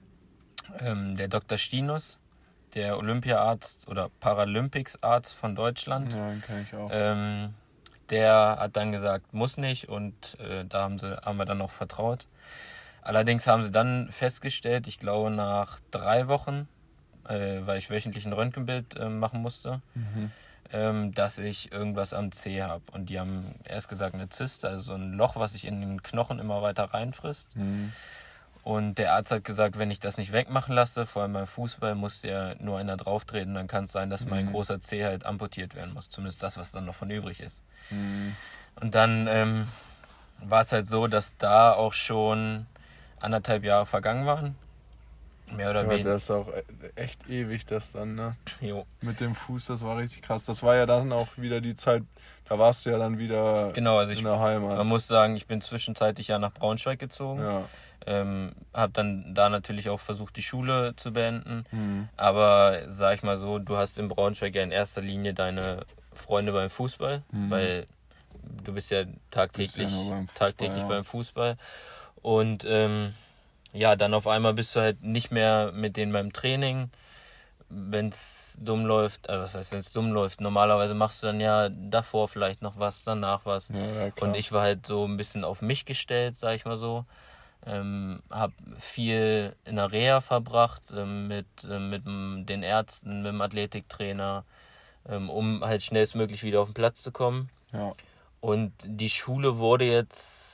ähm, der Doktor Stinus, der Olympiaarzt oder Paralympics-Arzt von Deutschland. Ja, den kenn ich auch. Ähm, der hat dann gesagt, muss nicht. Und äh, da haben, sie, haben wir dann noch vertraut. Allerdings haben sie dann festgestellt, ich glaube nach drei Wochen, äh, weil ich wöchentlich ein Röntgenbild äh, machen musste, mhm. ähm, dass ich irgendwas am Zeh habe. Und die haben erst gesagt eine Zyste, also so ein Loch, was sich in den Knochen immer weiter reinfrisst. Mhm. Und der Arzt hat gesagt, wenn ich das nicht wegmachen lasse, vor allem beim Fußball, muss ja nur einer drauf treten, dann kann es sein, dass mein Mhm. großer Zeh halt amputiert werden muss. Zumindest das, was dann noch von übrig ist. Mhm. Und dann ähm, war es halt so, dass da auch schon anderthalb Jahre vergangen waren. Mehr oder Ja, weniger. das ist auch e- echt ewig, das dann, ne? Jo. Mit dem Fuß, das war richtig krass. Das war ja dann auch wieder die Zeit, da warst du ja dann wieder Genau, also ich, in der Heimat. man muss sagen, ich bin zwischenzeitlich ja nach Braunschweig gezogen. Ja. Ähm, habe dann da natürlich auch versucht, die Schule zu beenden. Mhm. Aber sag ich mal so, du hast in Braunschweig ja in erster Linie deine Freunde beim Fußball, Mhm. weil du bist ja tagtäglich, Bist ja nur beim Fußball, tagtäglich ja. beim Fußball. Und ähm, ja, dann auf einmal bist du halt nicht mehr mit denen beim Training, wenn es dumm läuft. Also was heißt, wenn es dumm läuft? Normalerweise machst du dann ja davor vielleicht noch was, danach was. Ja, ja, klar. Und ich war halt so ein bisschen auf mich gestellt, sag ich mal so. Ähm, hab viel in der Reha verbracht, ähm, mit, ähm, mit dem- den Ärzten, mit dem Athletiktrainer, ähm, um halt schnellstmöglich wieder auf den Platz zu kommen. Ja. Und die Schule wurde jetzt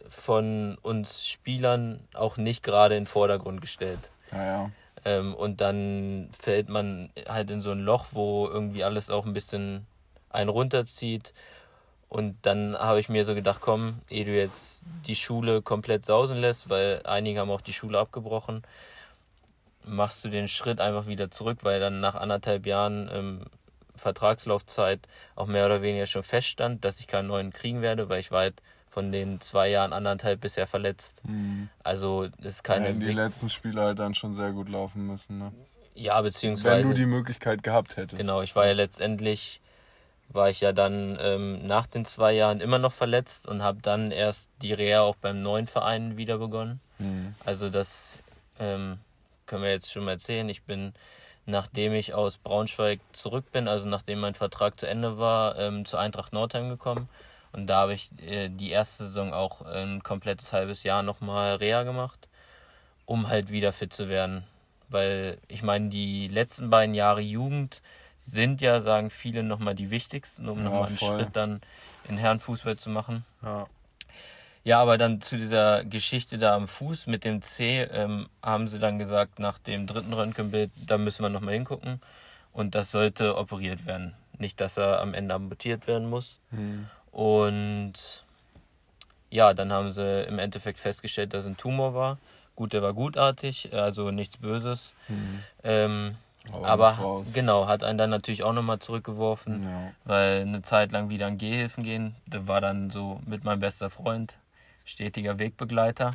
von uns Spielern auch nicht gerade in den Vordergrund gestellt. Ja, ja. Ähm, und dann fällt man halt in so ein Loch, wo irgendwie alles auch ein bisschen einen runterzieht. Und dann habe ich mir so gedacht, komm, ehe du jetzt die Schule komplett sausen lässt, weil einige haben auch die Schule abgebrochen, machst du den Schritt einfach wieder zurück, weil dann nach anderthalb Jahren ähm, Vertragslaufzeit auch mehr oder weniger schon feststand, dass ich keinen neuen kriegen werde, weil ich war halt von den zwei Jahren anderthalb bisher verletzt. Mhm. Also das ist keine Wenn die Entwick- letzten Spiele halt dann schon sehr gut laufen müssen, ne? Ja, Wenn beziehungsweise du die Möglichkeit gehabt hättest. genau, ich war ja letztendlich, war ich ja dann ähm, nach den zwei Jahren immer noch verletzt und habe dann erst die Reha auch beim neuen Verein wieder begonnen. Mhm. Also das ähm, können wir jetzt schon mal erzählen. Ich bin, nachdem ich aus Braunschweig zurück bin, also nachdem mein Vertrag zu Ende war, ähm, zu Eintracht Nordheim gekommen. Und da habe ich äh, die erste Saison auch ein komplettes halbes Jahr nochmal Reha gemacht, um halt wieder fit zu werden. Weil ich meine, die letzten beiden Jahre Jugend sind ja, sagen viele, nochmal die wichtigsten, um Ja, nochmal einen voll. Schritt dann in Herrenfußball zu machen. Ja. Ja, aber dann zu dieser Geschichte da am Fuß mit dem C ähm, haben sie dann gesagt, nach dem dritten Röntgenbild, da müssen wir nochmal hingucken. Und das sollte operiert werden. Nicht, dass er am Ende amputiert werden muss. Mhm. Und ja, dann haben sie im Endeffekt festgestellt, dass ein Tumor war. Gut, der war gutartig, also nichts Böses. Mhm. Ähm, Aber aber muss raus. genau, hat einen dann natürlich auch nochmal zurückgeworfen, Ja. weil eine Zeit lang wieder an Gehhilfen gehen. Der war dann so mit meinem bester Freund, stetiger Wegbegleiter.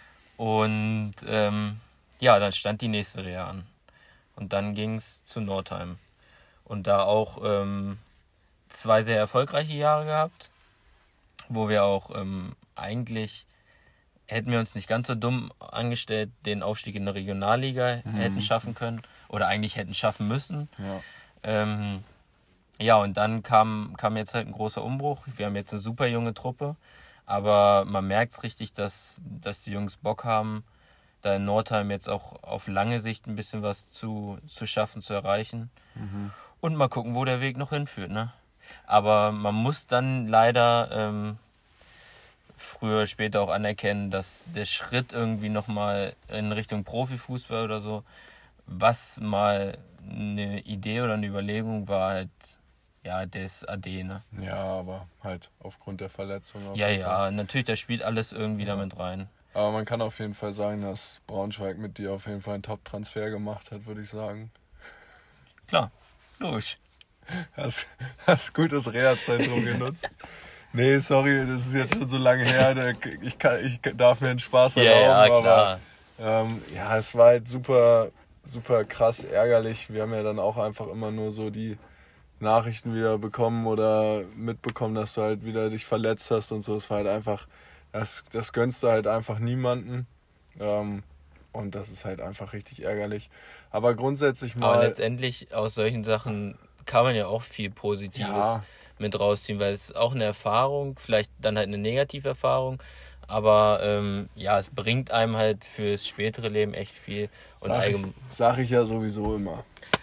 Und ähm, ja, dann stand die nächste Reha an. Und dann ging es zu Nordheim. Und da auch ähm, zwei sehr erfolgreiche Jahre gehabt, wo wir auch ähm, eigentlich, hätten wir uns nicht ganz so dumm angestellt, den Aufstieg in der Regionalliga Mhm. hätten schaffen können oder eigentlich hätten schaffen müssen. Ja. Ähm, ja, und dann kam, kam jetzt halt ein großer Umbruch. Wir haben jetzt eine super junge Truppe, aber man merkt es richtig, dass, dass die Jungs Bock haben, da in Nordheim jetzt auch auf lange Sicht ein bisschen was zu, zu schaffen, zu erreichen. Mhm. Und mal gucken, wo der Weg noch hinführt, ne? Aber man muss dann leider ähm, früher oder später auch anerkennen, dass der Schritt irgendwie nochmal in Richtung Profifußball oder so, was mal eine Idee oder eine Überlegung war, halt, ja, das A D, ne? Ja, aber halt aufgrund der Verletzung. auf Ja, jeden Fall. ja, natürlich, da spielt alles irgendwie damit rein. Aber man kann auf jeden Fall sagen, dass Braunschweig mit dir auf jeden Fall einen Top-Transfer gemacht hat, würde ich sagen. Klar, logisch. Hast, hast gutes Reha-Zentrum genutzt. Nee, sorry, das ist jetzt schon so lange her. da- Ich, kann, ich darf mir einen Spaß Ja, erlauben. ja, klar. Aber, ähm, ja, es war halt super, super krass ärgerlich. Wir haben ja dann auch einfach immer nur so die Nachrichten wieder bekommen oder mitbekommen, dass du halt wieder dich verletzt hast und so. Es war halt einfach, das, das gönnst du halt einfach niemanden. Ähm, und das ist halt einfach richtig ärgerlich. Aber grundsätzlich mal... Aber letztendlich aus solchen Sachen kann man ja auch viel Positives Ja. mit rausziehen, weil es ist auch eine Erfahrung, vielleicht dann halt eine Negativerfahrung, aber ähm, ja, es bringt einem halt fürs spätere Leben echt viel. Und Sag ich, allgemein, sag ich ja sowieso immer.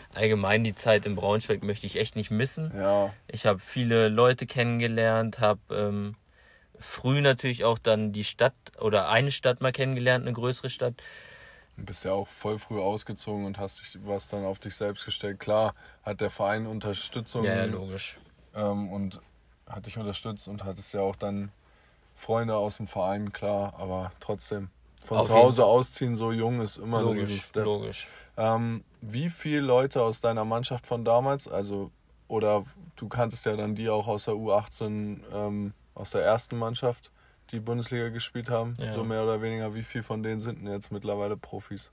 allgemein die Zeit in Braunschweig möchte ich echt nicht missen. Ja. Ich habe viele Leute kennengelernt, habe ähm, früh natürlich auch dann die Stadt oder eine Stadt mal kennengelernt, eine größere Stadt. Du bist ja auch voll früh ausgezogen und hast dich was dann auf dich selbst gestellt. Klar hat der Verein Unterstützung Ja, ja, logisch. ähm, und hat dich unterstützt und hattest ja auch dann Freunde aus dem Verein, klar, aber trotzdem. Von Auf zu jeden Hause ausziehen so jung ist immer ein Logisch, Riesenstep. logisch. Ähm, wie viele Leute aus deiner Mannschaft von damals, also oder du kanntest ja dann die auch aus der U achtzehn, ähm, aus der ersten Mannschaft, die Bundesliga gespielt haben, Ja. so mehr oder weniger, wie viele von denen sind denn jetzt mittlerweile Profis?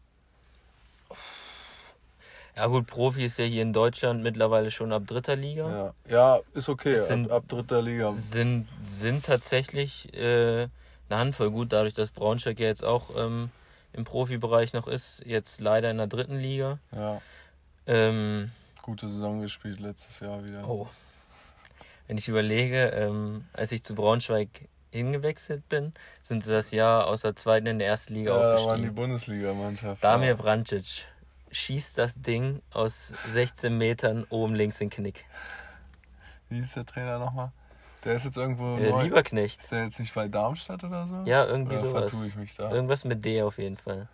Ja gut, Profi ist ja hier in Deutschland mittlerweile schon ab dritter Liga. Ja, ja ist okay, Es sind- ab, ab dritter Liga. Sind, sind tatsächlich äh, eine Handvoll gut, dadurch, dass Braunschweig ja jetzt auch ähm, im Profibereich noch ist, jetzt leider in der dritten Liga. Ja, Ähm, gute Saison gespielt letztes Jahr wieder. oh, wenn ich überlege, ähm, als ich zu Braunschweig hingewechselt bin, sind sie das Jahr aus der zweiten in der ersten Liga Ja, da waren die aufgestiegen. Bundesligamannschaft. Damir ja. Vrancic schießt das Ding aus sechzehn Metern oben links in den Knick. Wie ist der Trainer nochmal? Der ist jetzt irgendwo Äh, neu. Lieberknecht. Ist der jetzt nicht bei Darmstadt oder so? Ja, irgendwie Oder sowas. vertue ich mich da? Irgendwas mit D auf jeden Fall.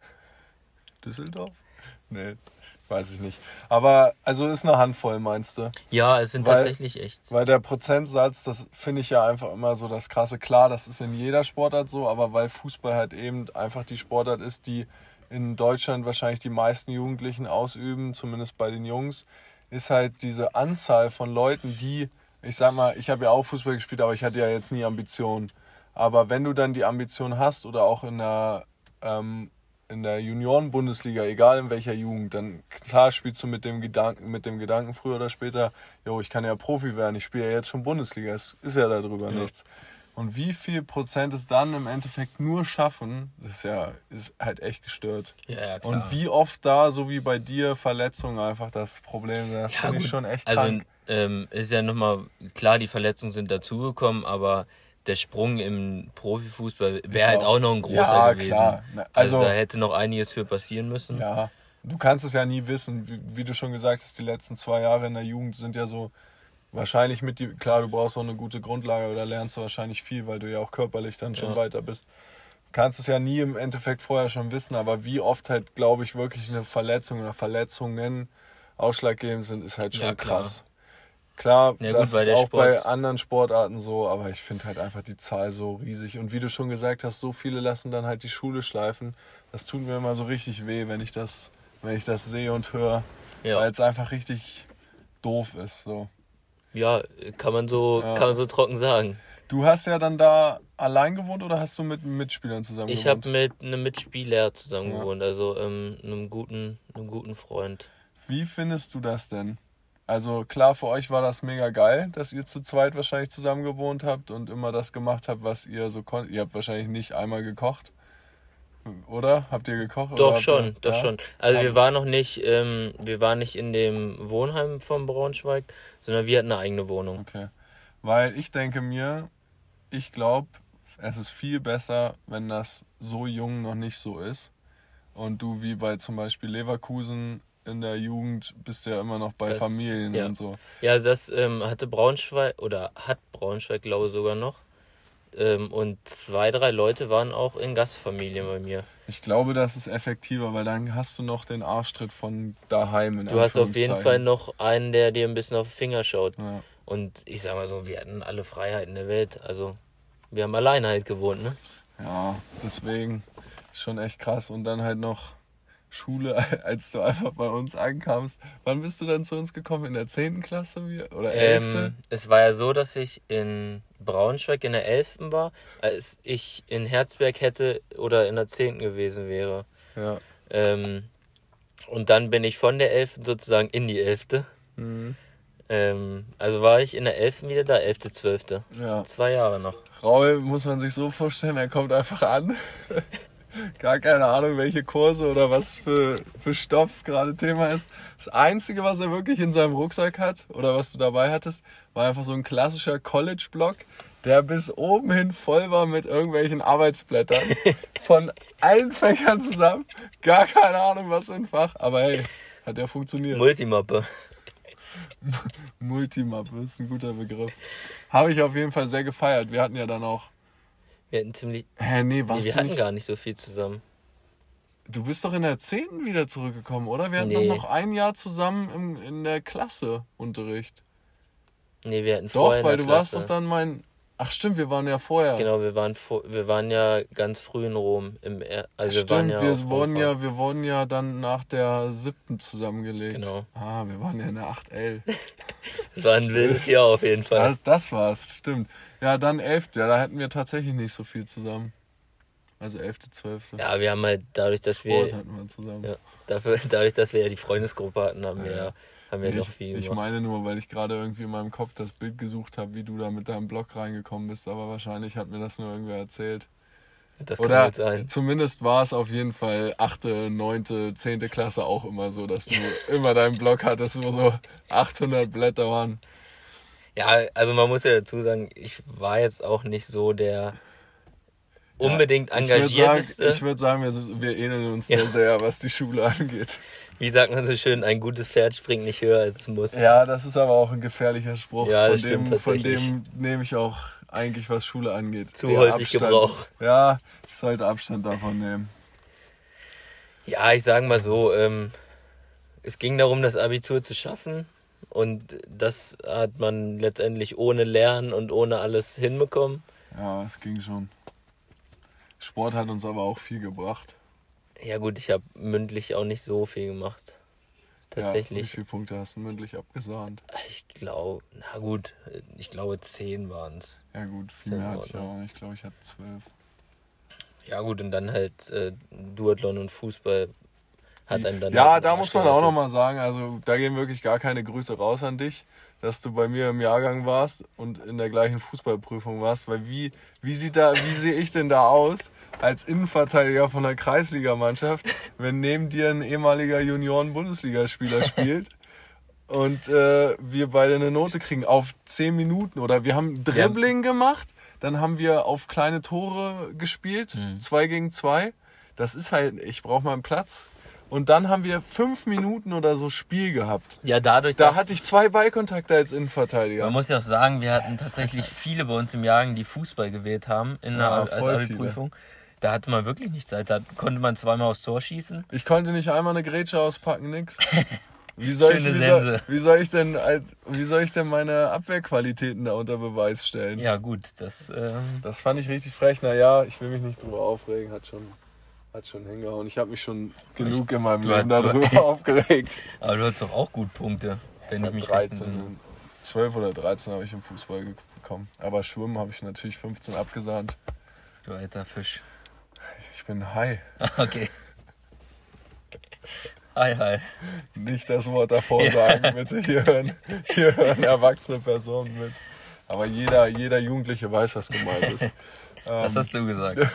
Düsseldorf? Nee, weiß ich nicht. Aber, also ist eine Handvoll, meinst du? Ja, es sind Weil- tatsächlich echt. Weil der Prozentsatz, das finde ich ja einfach immer so das Krasse. Klar, das ist in jeder Sportart so, aber weil Fußball halt eben einfach die Sportart ist, die in Deutschland wahrscheinlich die meisten Jugendlichen ausüben, zumindest bei den Jungs, ist halt diese Anzahl von Leuten, die, ich sag mal, ich habe ja auch Fußball gespielt, aber ich hatte ja jetzt nie Ambitionen. Aber wenn du dann die Ambition hast oder auch in der, ähm, in der Junioren-Bundesliga, egal in welcher Jugend, dann klar spielst du mit dem Gedanken, mit dem Gedanken früher oder später, jo, ich kann ja Profi werden, ich spiele ja jetzt schon Bundesliga, es ist ja darüber Ja. nichts. Und wie viel Prozent es dann im Endeffekt nur schaffen, das ist ja ist halt echt gestört. Ja, ja, klar. Und wie oft da, so wie bei dir, Verletzungen einfach das Problem sind, das Ja, finde ich gut. schon echt Also krank. ähm, ist ja nochmal, klar, die Verletzungen sind dazugekommen, aber der Sprung im Profifußball wäre halt auch- auch noch ein großer Ja, gewesen. klar. Na, Also, also- da hätte noch einiges für passieren müssen. Ja, du kannst es ja nie wissen. Wie, wie du schon gesagt hast, die letzten zwei Jahre in der Jugend sind ja so wahrscheinlich mit die, klar, du brauchst auch eine gute Grundlage oder lernst du wahrscheinlich viel, weil du ja auch körperlich dann schon Ja. weiter bist. Du kannst es ja nie im Endeffekt vorher schon wissen, aber wie oft halt, glaube ich, wirklich eine Verletzung oder Verletzungen ausschlaggebend sind, ist halt schon Ja, klar. krass. Klar, Ja, gut, das weil ist der auch bei Sport- anderen Sportarten so, aber ich finde halt einfach die Zahl so riesig. Und wie du schon gesagt hast, so viele lassen dann halt die Schule schleifen. Das tut mir immer so richtig weh, wenn ich das, wenn ich das sehe und höre, Ja. weil es einfach richtig doof ist. So. Ja, kann man so, Ja. kann man so trocken sagen. Du hast ja dann da allein gewohnt oder hast du mit Mitspielern zusammen Ich gewohnt? habe mit einem Mitspieler zusammen Ja. gewohnt, also ähm, einem guten, einem guten Freund. Wie findest du das denn? Also klar, für euch war das mega geil, dass ihr zu zweit wahrscheinlich zusammen gewohnt habt und immer das gemacht habt, was ihr so konntet. Ihr habt wahrscheinlich nicht einmal gekocht, oder? Habt ihr gekocht? oder Doch habt schon, ihr, doch ja? schon. Also Aber- wir waren noch nicht, ähm, wir waren nicht in dem Wohnheim von Braunschweig, sondern wir hatten eine eigene Wohnung. Okay. Weil ich denke mir, ich glaube, es ist viel besser, wenn das so jung noch nicht so ist. Und du wie bei zum Beispiel Leverkusen in der Jugend bist ja immer noch bei Das- Familien ja. und so. Ja, das ähm, hatte Braunschweig oder hat Braunschweig, glaube ich, sogar noch. Ähm, und zwei, drei Leute waren auch in Gastfamilien bei mir. Ich glaube, das ist effektiver, weil dann hast du noch den Arschtritt von daheim. In Du hast auf jeden Fall Anführungszeichen. noch einen, der dir ein bisschen auf den Finger schaut. Ja. Und ich sag mal so, wir hatten alle Freiheiten der Welt. Also wir haben alleine halt gewohnt, ne? Ja, deswegen ist schon echt krass. Und dann halt noch Schule, als du einfach bei uns ankamst. Wann bist du dann zu uns gekommen? In der zehnten Klasse wie- oder elfte? Ähm, es war ja so, dass ich in Braunschweig in der elften war, als ich in Herzberg hätte oder in der zehnten gewesen wäre. Ja. Ähm, und dann bin ich von der elften sozusagen in die elfte. Mhm. Ähm, also war ich in der elften wieder da, elfte, zwölfte. Ja. Zwei Jahre noch. Raul muss man sich so vorstellen, er kommt einfach an. Gar keine Ahnung, welche Kurse oder was für, für Stoff gerade Thema ist. Das Einzige, was er wirklich in seinem Rucksack hat oder was du dabei hattest, war einfach so ein klassischer College-Block, der bis oben hin voll war mit irgendwelchen Arbeitsblättern von allen Fächern zusammen. Gar keine Ahnung, was für ein Fach. Aber hey, Hat ja funktioniert. Multimappe. Multimappe ist ein guter Begriff. Habe ich auf jeden Fall sehr gefeiert. Wir hatten ja dann auch... Wir hatten ziemlich... Hä, nee, Nee, was wir hatten nicht? gar nicht so viel zusammen. Du bist doch in der zehnten wieder zurückgekommen, oder? Wir hatten Nee. doch noch ein Jahr zusammen im, in der Klasse Unterricht. Nee, wir hatten Doch, vorher in weil der du warst Klasse. doch dann mein... Ach stimmt, wir waren ja vorher. Genau, wir waren vor, wir waren ja ganz früh in Rom. Im, Er- also wir waren Stimmt, ja wir, auf wurden Rom ja, wir wurden ja dann nach der siebten zusammengelegt. Genau. Ah, wir waren ja in der acht L. Es war ein wildes Jahr auf jeden Fall. Das, das war's, stimmt. Ja, dann elfte. Ja, da hatten wir tatsächlich nicht so viel zusammen. Also elfte, zwölfte. Ja, wir haben halt dadurch, dass Sport wir hatten wir zusammen. ja, dafür, dadurch, dass wir ja die Freundesgruppe hatten, haben wir Ja. ja, haben wir ich, noch viel ich gemacht. meine nur, weil ich gerade irgendwie in meinem Kopf das Bild gesucht habe, wie du da mit deinem Blog reingekommen bist, aber wahrscheinlich hat mir das nur irgendwer erzählt. Das kann Oder gut sein. zumindest war es auf jeden Fall achte, neunte, zehnte Klasse auch immer so, dass du immer deinen Blog hattest, wo so achthundert Blätter waren. Ja, also man muss ja dazu sagen, ich war jetzt auch nicht so der unbedingt engagierteste. Ich würde sagen, ich würd sagen, wir, wir ähneln uns Ja. da sehr, was die Schule angeht. Wie sagt man so schön, ein gutes Pferd springt nicht höher als es muss. Ja, das ist aber auch ein gefährlicher Spruch. Ja, von, das stimmt dem, von tatsächlich. dem nehme ich auch eigentlich, was Schule angeht. Zu eher häufig Abstand. Gebrauch. Ja, ich sollte Abstand davon nehmen. Ja, ich sage mal so, ähm, es ging darum, das Abitur zu schaffen und das hat man letztendlich ohne Lernen und ohne alles hinbekommen. Ja, es ging schon. Sport hat uns aber auch viel gebracht. Ja gut, ich habe mündlich auch nicht so viel gemacht. Ja, wie Tatsächlich. viele Punkte hast du mündlich abgesahnt? Ich glaube, na gut, ich glaube zehn waren es. Ja gut, viel Ist in mehr hatte ich Ordnung. auch nicht. Ich glaube, ich hatte zwölf. Ja gut, und dann halt äh, Duathlon und Fußball hat einem dann Ja, halt da den muss Arsch man auch gerettet. nochmal sagen, also da gehen wirklich gar keine Grüße raus an dich, dass du bei mir im Jahrgang warst und in der gleichen Fußballprüfung warst, weil wie, wie sieht da, wie sehe ich denn da aus als Innenverteidiger von der Kreisligamannschaft, wenn neben dir ein ehemaliger Junioren-Bundesligaspieler spielt und äh, wir beide eine Note kriegen auf zehn Minuten oder wir haben Dribbling gemacht, dann haben wir auf kleine Tore gespielt, Mhm. zwei gegen zwei. Das ist halt, ich brauche mal einen Platz. Und dann haben wir fünf Minuten oder so Spiel gehabt. Ja, dadurch, Da dass... hatte ich zwei Ballkontakte als Innenverteidiger. Man muss ja auch sagen, wir hatten tatsächlich viele bei uns im Jahrgang, die Fußball gewählt haben in der, Ja, als voll Abi-Prüfung. Da hatte man wirklich nicht Zeit. Da konnte man zweimal aufs Tor schießen. Ich konnte nicht einmal eine Grätsche auspacken, nix. Wie soll, ich, Schöne wie, soll, Sense. wie, soll ich denn, als, wie soll ich denn meine Abwehrqualitäten da unter Beweis stellen? Ja gut, das... Ähm, Das fand ich richtig frech. Naja, ich will mich nicht drüber aufregen, hat schon, hat schon hingehauen. Ich habe mich schon genug in meinem du Leben hast- darüber aufgeregt. aber du hattest doch auch gut Punkte, wenn ich mich recht entsinne. dreizehn, zwölf oder dreizehn habe ich im Fußball ge- bekommen. Aber Schwimmen habe ich natürlich fünfzehn abgesahnt. Du alter Fisch. Ich bin high. Okay. Hi, hi. Nicht das Wort davor sagen, bitte. Hier hören, hier hören erwachsene Personen mit. Aber jeder, jeder Jugendliche weiß, was gemeint ist. Das Ähm, hast du gesagt.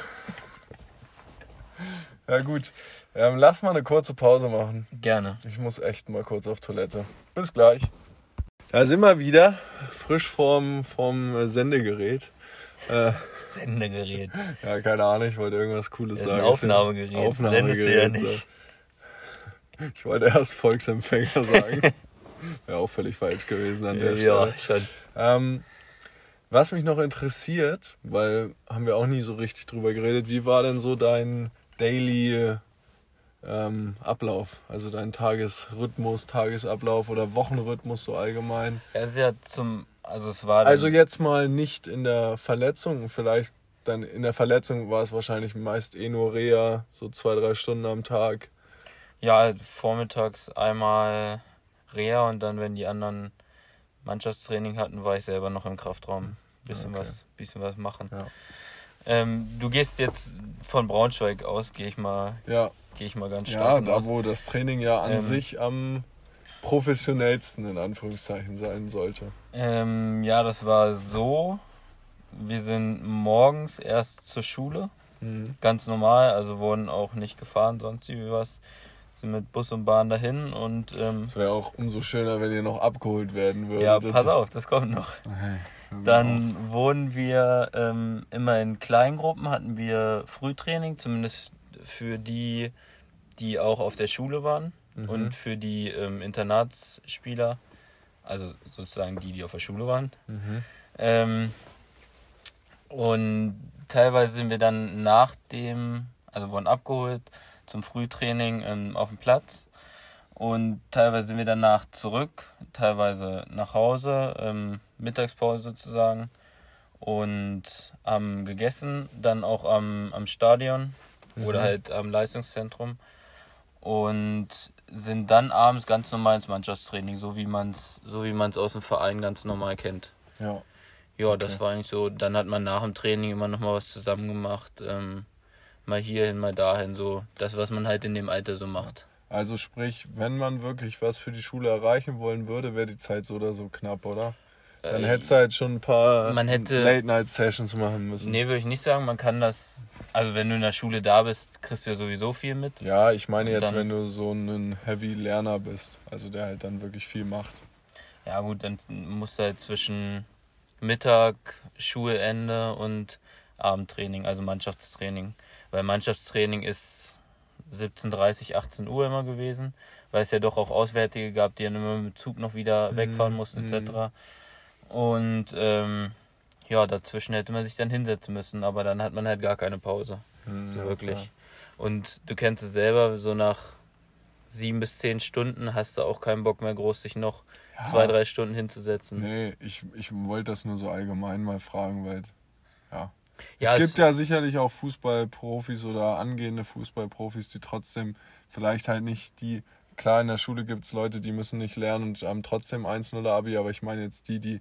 ja gut, ähm, lass mal eine kurze Pause machen. Gerne. Ich muss echt mal kurz auf Toilette. Bis gleich. Da sind wir wieder, frisch vorm, vorm Sendegerät. Äh, Sendegerät. ja, keine Ahnung, ich wollte irgendwas Cooles Das ist ein sagen. Aufnahmegerät. Aufnahmegerät. Sendest du ja so. nicht. Ich wollte erst Volksempfänger sagen. Wäre auch völlig falsch gewesen an der Ja, Stelle. schon. Ähm, was mich noch interessiert, weil haben wir auch nie so richtig drüber geredet, wie war denn so dein Daily ähm, Ablauf? Also dein Tagesrhythmus, Tagesablauf oder Wochenrhythmus so allgemein? Er ist ja zum, also es war dann, Also jetzt mal nicht in der Verletzung, vielleicht dann in der Verletzung war es wahrscheinlich meist eh nur Reha, so zwei, drei Stunden am Tag. ja, vormittags einmal Reha und dann, wenn die anderen Mannschaftstraining hatten, war ich selber noch im Kraftraum. Bisschen Okay. was, bisschen was machen. Ja. Ähm, du gehst jetzt von Braunschweig aus, gehe ich mal, Ja, gehe ich mal ganz ja, stark da aus. wo das Training ja an Ähm, sich am professionellsten in Anführungszeichen sein sollte. Ähm, ja, das war so. Wir sind morgens erst zur Schule, Mhm. ganz normal, also wurden auch nicht gefahren, sonst wie was. Sind mit Bus und Bahn dahin und ähm, Es wäre auch umso schöner, wenn ihr noch abgeholt werden würdet. ja, pass auf, das kommt noch. Hey, hör mir Dann wurden wir ähm, immer in Kleingruppen, hatten wir Frühtraining, zumindest für die, die auch auf der Schule waren. Mhm. und für die ähm, Internatsspieler, also sozusagen die, die auf der Schule waren. Mhm. Ähm, und teilweise sind wir dann nach dem, also wurden abgeholt zum Frühtraining ähm, auf dem Platz. Und teilweise sind wir danach zurück, teilweise nach Hause, ähm, Mittagspause sozusagen. Und haben gegessen, dann auch am, am Stadion Mhm. oder halt am Leistungszentrum. Und sind dann abends ganz normal ins Mannschaftstraining, so wie man es so wie man es aus dem Verein ganz normal kennt. Ja. Ja, Okay. das war eigentlich so. Dann hat man nach dem Training immer noch mal was zusammen gemacht. Ähm, mal hierhin, mal dahin, so das, was man halt in dem Alter so macht. Also sprich, wenn man wirklich was für die Schule erreichen wollen würde, wäre die Zeit so oder so knapp, oder? Dann Äh, hättest du halt schon ein paar man hätte- Late-Night-Sessions machen müssen. Nee, würde ich nicht sagen. Man kann das, also wenn du in der Schule da bist, kriegst du ja sowieso viel mit. Ja, ich meine jetzt, Dann- wenn du so ein Heavy-Lerner bist, also der halt dann wirklich viel macht. Ja gut, dann musst du halt zwischen Mittag, Schulende und Abendtraining, also Mannschaftstraining. Weil Mannschaftstraining ist siebzehn Uhr dreißig, achtzehn Uhr immer gewesen, weil es ja doch auch Auswärtige gab, die dann immer mit dem Zug noch wieder wegfahren mussten et cetera. Und ähm, ja, dazwischen hätte man sich dann hinsetzen müssen, aber dann hat man halt gar keine Pause. Hm, So ja, wirklich. klar. Und du kennst es selber, so nach sieben bis zehn Stunden hast du auch keinen Bock mehr groß, dich noch Ja. zwei, drei Stunden hinzusetzen. Nee, ich, ich wollte das nur so allgemein mal fragen, weil ja. Ja, es es- gibt ja sicherlich auch Fußballprofis oder angehende Fußballprofis, die trotzdem vielleicht halt nicht die, klar in der Schule gibt es Leute, die müssen nicht lernen und haben trotzdem eins null Abi, aber ich meine jetzt die, die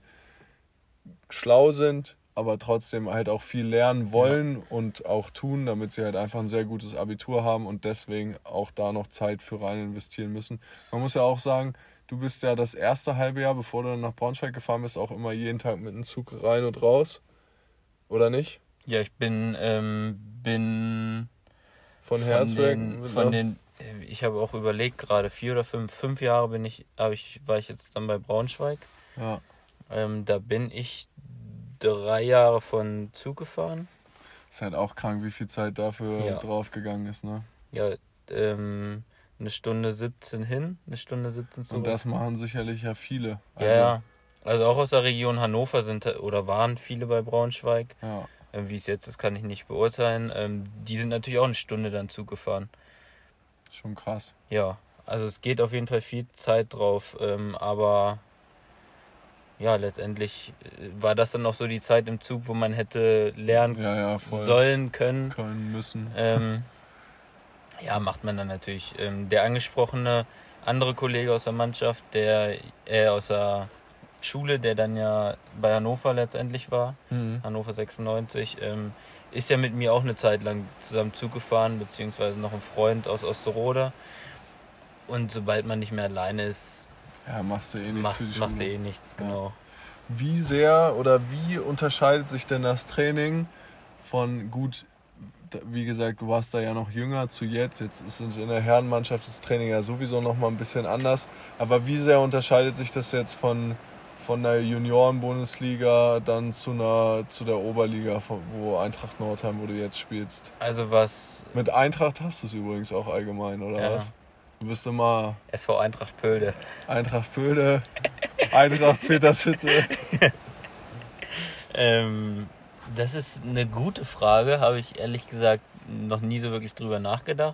schlau sind, aber trotzdem halt auch viel lernen wollen und auch tun, damit sie halt einfach ein sehr gutes Abitur haben und deswegen auch da noch Zeit für rein investieren müssen. Man muss ja auch sagen, du bist ja das erste halbe Jahr, bevor du dann nach Braunschweig gefahren bist, auch immer jeden Tag mit dem Zug rein und raus, oder nicht? Ja, ich bin, ähm, bin Von von Herzberg? den, mit von einer- den, äh, ich habe auch überlegt, gerade vier oder fünf, fünf Jahre bin ich, habe ich, war ich jetzt dann bei Braunschweig. Ja, Ähm, da bin ich drei Jahre von Zug gefahren. ist halt auch krank, wie viel Zeit dafür Ja. draufgegangen ist, ne? Ja, ähm, eine Stunde siebzehn hin, eine Stunde siebzehn zurück. Und das machen sicherlich ja viele. ja, ja. Also auch aus der Region Hannover sind oder waren viele bei Braunschweig. Ja, Ähm, Wie es jetzt ist, kann ich nicht beurteilen. Ähm, die sind natürlich auch eine Stunde dann Zug gefahren. schon krass. Ja, also es geht auf jeden Fall viel Zeit drauf, ähm, aber ja, letztendlich äh, war das dann auch so die Zeit im Zug, wo man hätte lernen Ja, ja, voll. sollen können. Können müssen. Ähm, ja, macht man dann natürlich. Ähm, der angesprochene andere Kollege aus der Mannschaft, der äh, aus der Schule, der dann ja bei Hannover letztendlich war, Mhm. Hannover sechsundneunzig, ähm, ist ja mit mir auch eine Zeit lang zusammen Zug gefahren, beziehungsweise noch ein Freund aus Osterode. Und sobald man nicht mehr alleine ist, Ja, machst du eh nichts für die machst, machst du Schule. eh nichts, genau. Wie sehr oder wie unterscheidet sich denn das Training von, gut, da- wie gesagt, du warst da ja noch jünger zu jetzt, jetzt ist in der Herrenmannschaft das Training ja sowieso nochmal ein bisschen anders, aber wie sehr unterscheidet sich das jetzt von, von der Junioren-Bundesliga dann zu, einer, zu der Oberliga, von- wo Eintracht Nordheim, wo du jetzt spielst? Also was Mit Eintracht hast du es übrigens auch allgemein, oder Ja. was? Du bist immer S V Eintracht Pölde. Eintracht Pölde, Eintracht Petershütte. Ähm, das ist eine gute Frage, habe ich ehrlich gesagt noch nie so wirklich drüber nachgedacht.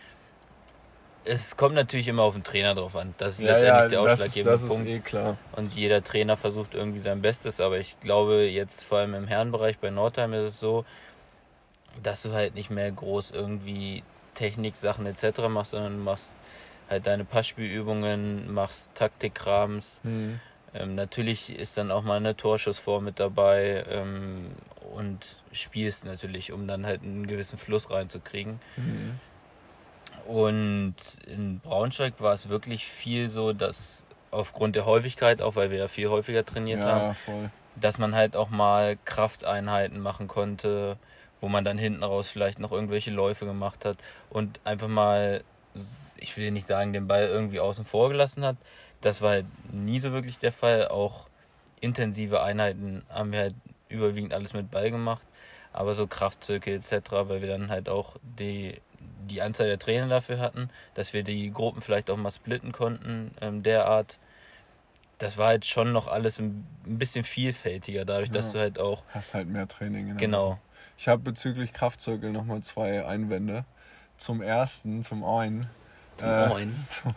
Es kommt natürlich immer auf den Trainer drauf an. Das ist letztendlich der das ist, ausschlaggebende das ist Punkt. eh klar. Und jeder Trainer versucht irgendwie sein Bestes. Aber ich glaube, jetzt vor allem im Herrenbereich bei Nordheim ist es so, dass du halt nicht mehr groß irgendwie Techniksachen et cetera machst, sondern du machst halt deine Passspielübungen, machst Taktikrams. Hm. Ähm, natürlich ist dann auch mal eine Torschussform mit dabei ähm, und spielst natürlich, um dann halt einen gewissen Fluss reinzukriegen. Hm. Und in Braunschweig war es wirklich viel so, dass aufgrund der Häufigkeit, auch weil wir ja viel häufiger trainiert haben, Ja, voll. dass man halt auch mal Krafteinheiten machen konnte, wo man dann hinten raus vielleicht noch irgendwelche Läufe gemacht hat und einfach mal, ich will nicht sagen, den Ball irgendwie außen vor gelassen hat. Das war halt nie so wirklich der Fall. Auch intensive Einheiten haben wir halt überwiegend alles mit Ball gemacht. Aber so Kraftzirkel et cetera, weil wir dann halt auch die, die Anzahl der Trainer dafür hatten, dass wir die Gruppen vielleicht auch mal splitten konnten, ähm, derart. Das war halt schon noch alles ein, ein bisschen vielfältiger, dadurch, dass Ja. du halt auch... Hast halt mehr Training. In der Genau. Woche. Ich habe bezüglich Kraftzirkel nochmal zwei Einwände. Zum ersten, zum einen. Zum äh, einen. zum,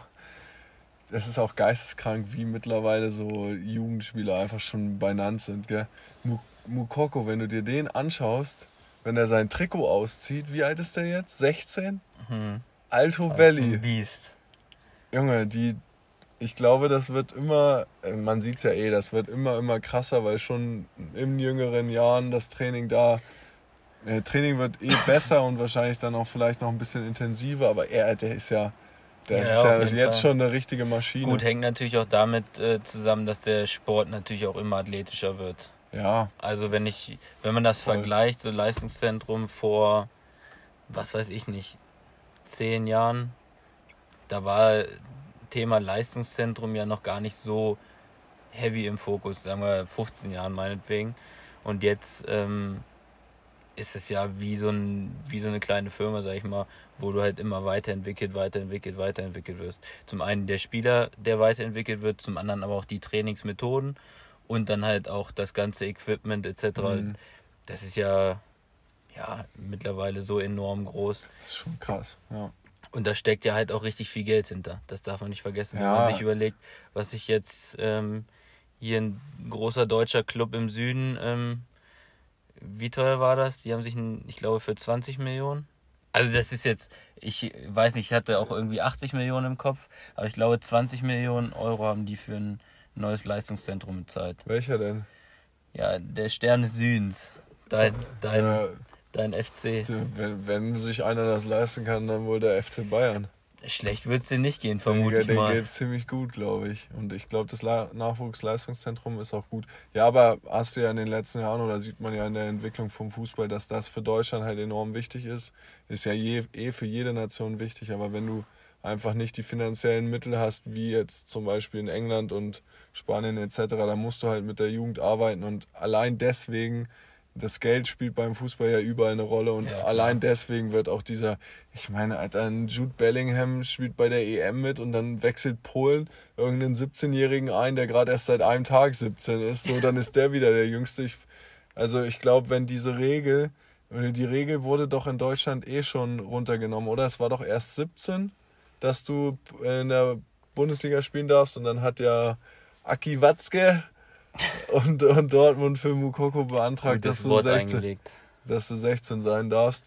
Es ist auch geisteskrank, wie mittlerweile so Jugendspieler einfach schon benannt sind. Gell? Moukoko, wenn du dir den anschaust, wenn er sein Trikot auszieht, wie alt ist der jetzt? sechzehn? Mhm. Alto Das ist Belly. ein Biest. Junge, die, ich glaube, das wird immer, man sieht es ja eh, das wird immer, immer krasser, weil schon in jüngeren Jahren das Training da, äh, Training wird eh besser und wahrscheinlich dann auch vielleicht noch ein bisschen intensiver, aber er, der ist ja, der Ja, ist ja auf jeden jetzt Fall. schon eine richtige Maschine. Gut, hängt natürlich auch damit äh, zusammen, dass der Sport natürlich auch immer athletischer wird. Ja, Also wenn ich, wenn man das Voll. vergleicht, so Leistungszentrum vor, was weiß ich nicht, zehn Jahren, da war Thema Leistungszentrum ja noch gar nicht so heavy im Fokus, sagen wir fünfzehn Jahren meinetwegen. Und jetzt ähm, ist es ja wie so, ein, wie so eine kleine Firma, sag ich mal, wo du halt immer weiterentwickelt, weiterentwickelt, weiterentwickelt wirst. Zum einen der Spieler, der weiterentwickelt wird, zum anderen aber auch die Trainingsmethoden und dann halt auch das ganze Equipment et cetera. Mhm. Das ist ja, ja mittlerweile so enorm groß. das ist schon krass. Ja. Und da steckt ja halt auch richtig viel Geld hinter. Das darf man nicht vergessen, wenn Ja. man sich überlegt, was sich jetzt ähm, hier ein großer deutscher Club im Süden, ähm, wie teuer war das? Die haben sich, ein, ich glaube, für zwanzig Millionen. Also das ist jetzt, ich weiß nicht, ich hatte auch irgendwie achtzig Millionen im Kopf, aber ich glaube zwanzig Millionen Euro haben die für ein neues Leistungszentrum bezahlt. Welcher denn? Ja, der Stern des Südens. Dein, dein, Äh, dein F C. wenn, wenn sich einer das leisten kann, dann wohl der F C Bayern. Schlecht wird es dir nicht gehen, vermute ich Den mal. geht es ziemlich gut, glaube ich. Und ich glaube, das La- Nachwuchsleistungszentrum ist auch gut. Ja, aber hast du ja in den letzten Jahren, oder sieht man ja in der Entwicklung vom Fußball, dass das für Deutschland halt enorm wichtig ist. Ist ja je, eh für jede Nation wichtig, aber wenn du einfach nicht die finanziellen Mittel hast, wie jetzt zum Beispiel in England und Spanien et cetera, dann musst du halt mit der Jugend arbeiten und allein deswegen, das Geld spielt beim Fußball ja überall eine Rolle und Ja, klar. allein deswegen wird auch dieser, ich meine, Alter, ein Jude Bellingham spielt bei der E M mit und dann wechselt Polen irgendeinen siebzehnjährigen ein, der gerade erst seit einem Tag siebzehn ist, so, dann ist der wieder der Jüngste. Ich, also ich glaube, wenn diese Regel, die Regel wurde doch in Deutschland eh schon runtergenommen, oder? Es war doch erst siebzehn, dass du in der Bundesliga spielen darfst und dann hat ja Aki Watzke und, und Dortmund für Moukoko beantragt, dass Gutes du, Wort sechzehn, eingelegt. dass du sechzehn sein darfst.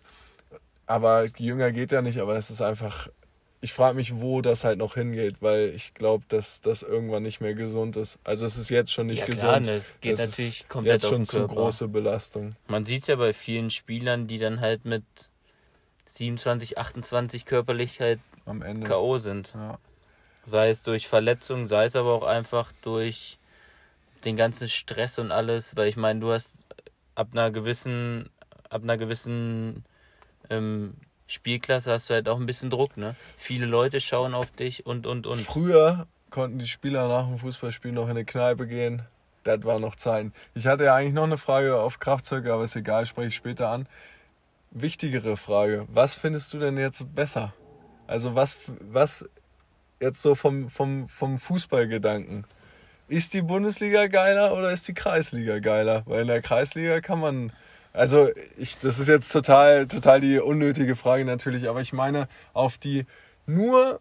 Aber jünger geht ja nicht, aber das ist einfach, ich frage mich, wo das halt noch hingeht, weil ich glaube, dass das irgendwann nicht mehr gesund ist. Also es ist jetzt schon nicht Ja gesund. klar, ne, es geht Das natürlich ist komplett jetzt auf schon den zu Körper. große Belastung. Man sieht es ja bei vielen Spielern, die dann halt mit siebenundzwanzig, achtundzwanzig körperlich halt Am Ende. K O sind. Ja. Sei es durch Verletzungen, sei es aber auch einfach durch den ganzen Stress und alles, weil ich meine, du hast ab einer gewissen, ab einer gewissen ähm, Spielklasse hast du halt auch ein bisschen Druck, ne? Viele Leute schauen auf dich und und und. Früher konnten die Spieler nach dem Fußballspiel noch in eine Kneipe gehen. Das war noch Zeiten. Ich hatte ja eigentlich noch eine Frage auf Kraftzirkel, aber ist egal, spreche ich später an. Wichtigere Frage. Was findest du denn jetzt besser? Also was, was jetzt so vom, vom, vom Fußballgedanken? Ist die Bundesliga geiler oder ist die Kreisliga geiler? Weil in der Kreisliga kann man... Also ich, das ist jetzt total, total die unnötige Frage natürlich, aber ich meine auf die nur,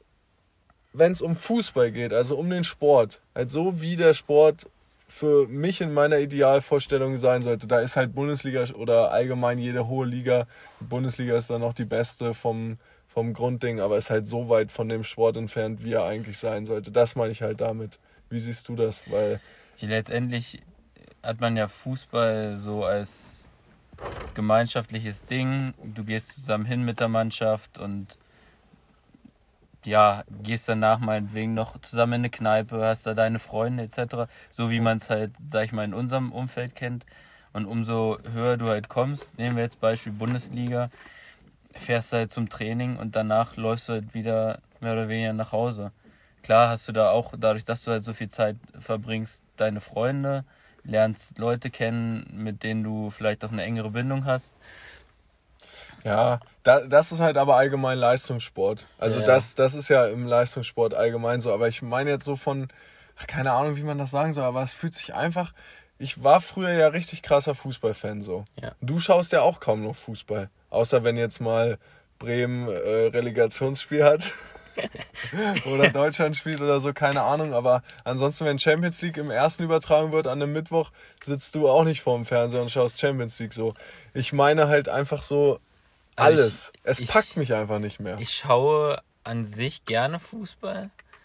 wenn es um Fußball geht, also um den Sport, halt so wie der Sport für mich in meiner Idealvorstellung sein sollte. Da ist halt Bundesliga oder allgemein jede hohe Liga. Die Bundesliga ist dann noch die beste vom, vom Grundding, aber ist halt so weit von dem Sport entfernt, wie er eigentlich sein sollte. Das meine ich halt damit. Wie siehst du das? Weil Letztendlich hat man ja Fußball so als gemeinschaftliches Ding. Du gehst zusammen hin mit der Mannschaft und ja, gehst danach meinetwegen noch zusammen in eine Kneipe, hast da deine Freunde et cetera. So wie man es halt, sag ich mal, in unserem Umfeld kennt. Und umso höher du halt kommst, nehmen wir jetzt Beispiel Bundesliga, fährst du halt zum Training und danach läufst du halt wieder mehr oder weniger nach Hause. Klar hast du da auch, dadurch, dass du halt so viel Zeit verbringst, deine Freunde, lernst Leute kennen, mit denen du vielleicht auch eine engere Bindung hast. Ja, da, das ist halt aber allgemein Leistungssport. Also Ja. das, das ist ja im Leistungssport allgemein so. Aber ich meine jetzt so von, ach, keine Ahnung, wie man das sagen soll, aber es fühlt sich einfach... Ich war früher ja richtig krasser Fußballfan so. Ja. Du schaust ja auch kaum noch Fußball. Außer wenn jetzt mal Bremen äh, Relegationsspiel hat. Oder Deutschland spielt oder so, keine Ahnung. Aber ansonsten, wenn Champions League im ersten übertragen wird an einem Mittwoch, sitzt du auch nicht vorm Fernseher und schaust Champions League so. Ich meine halt einfach so Also alles. ich- es ich- packt mich einfach nicht mehr. Ich schaue an sich gerne Fußball.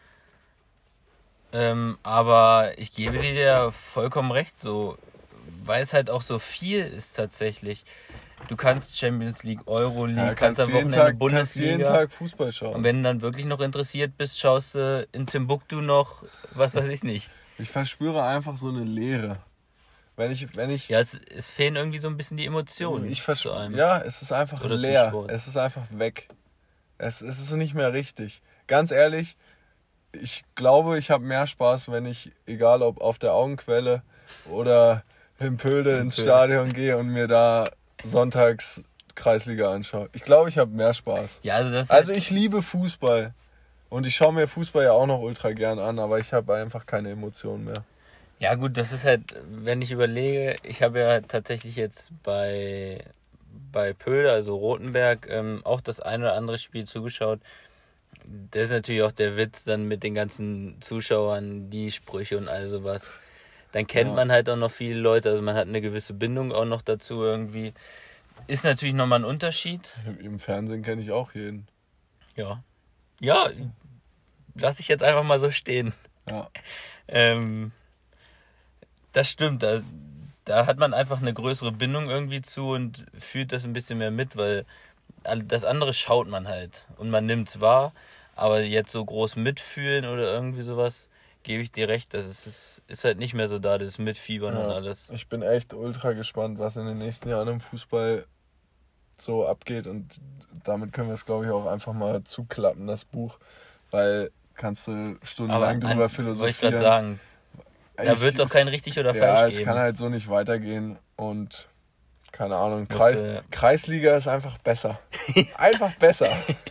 Ähm, aber ich gebe dir ja vollkommen recht, so, weil es halt auch so viel ist tatsächlich. Du kannst Champions League, Euroleague, Ja, kannst am jeden Wochenende Tag, kannst Bundesliga. jeden Tag Fußball schauen. Und wenn du dann wirklich noch interessiert bist, schaust du in Timbuktu noch, was weiß ich nicht. Ich verspüre einfach so eine Leere. Wenn ich, wenn ich, Ja, es, es fehlen irgendwie so ein bisschen die Emotionen ich zu verspüre, einem. ja, es ist einfach Oder zum leer. Sport. Es ist einfach weg. Es, es ist nicht mehr richtig. Ganz ehrlich, ich glaube, ich habe mehr Spaß, wenn ich, egal ob auf der Augenquelle oder im Pölde ins Pölde. Stadion gehe und mir da sonntags Kreisliga anschaue. Ich glaube, ich habe mehr Spaß. Ja, also das ist Also halt, ich liebe Fußball. Und ich schaue mir Fußball ja auch noch ultra gern an, aber ich habe einfach keine Emotionen mehr. ja gut, das ist halt, wenn ich überlege, ich habe ja tatsächlich jetzt bei, bei Pölde, also Rotenberg, ähm, auch das ein oder andere Spiel zugeschaut. Das ist natürlich auch der Witz dann mit den ganzen Zuschauern, die Sprüche und all sowas. Dann kennt Ja. man halt auch noch viele Leute, also man hat eine gewisse Bindung auch noch dazu irgendwie. Ist natürlich nochmal ein Unterschied. Im Fernsehen kenne ich auch jeden. Ja. Ja, lass ich jetzt einfach mal so stehen. Ja. Ähm, das stimmt, da, da hat man einfach eine größere Bindung irgendwie zu und fühlt das ein bisschen mehr mit, weil all- das andere schaut man halt und man nimmt's wahr, aber jetzt so groß mitfühlen oder irgendwie sowas, gebe ich dir recht, das ist, ist, ist halt nicht mehr so da, das Mitfiebern und Ja. alles. Ich bin echt ultra gespannt, was in den nächsten Jahren im Fußball so abgeht. Und damit können wir es, glaube ich, auch einfach mal zuklappen, das Buch. Weil kannst du stundenlang drüber an- wollte ich philosophieren. gerade sagen, da Ich- wird es auch es- kein richtig oder Ja, falsch es geben. kann halt so nicht weitergehen. Und keine Ahnung, Muss, Kreis, äh, Kreisliga ist einfach besser. Einfach besser.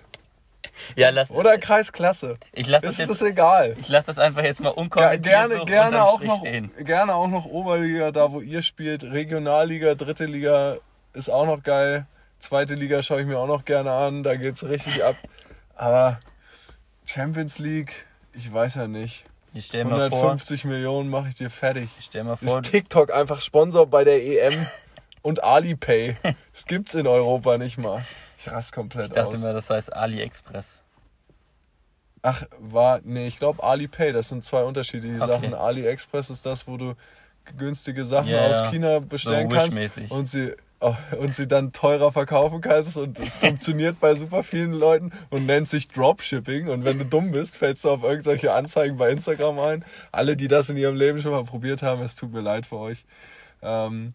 Ja, lass, Oder Kreisklasse. ich lasse das Ist jetzt, es egal. ich lass das einfach jetzt mal Ge- unkommentiert Gerne, so gerne, unterm auch Strich noch, stehen. gerne auch noch Oberliga, da wo ihr spielt. Regionalliga, dritte Liga ist auch noch geil. Zweite Liga schaue ich mir auch noch gerne an. Da geht's richtig ab. Aber Champions League, ich weiß ja nicht. Ich stell mal vor, hundertfünfzig Millionen mache ich dir fertig. ich stell mal vor, Ist TikTok einfach Sponsor bei der E M und Alipay. Das gibt's in Europa nicht mal. Ich raste komplett ich dachte aus. immer, das heißt AliExpress. Ach, war, nee, ich glaube Alipay, das sind zwei unterschiedliche Okay. Sachen. AliExpress ist das, wo du günstige Sachen Ja, aus ja. China bestellen So kannst Wish-mäßig. und sie, oh, und sie dann teurer verkaufen kannst und es funktioniert bei super vielen Leuten und nennt sich Dropshipping und wenn du dumm bist, fällst du auf irgendwelche Anzeigen bei Instagram ein. Alle, die das in ihrem Leben schon mal probiert haben, es tut mir leid für euch. Ähm,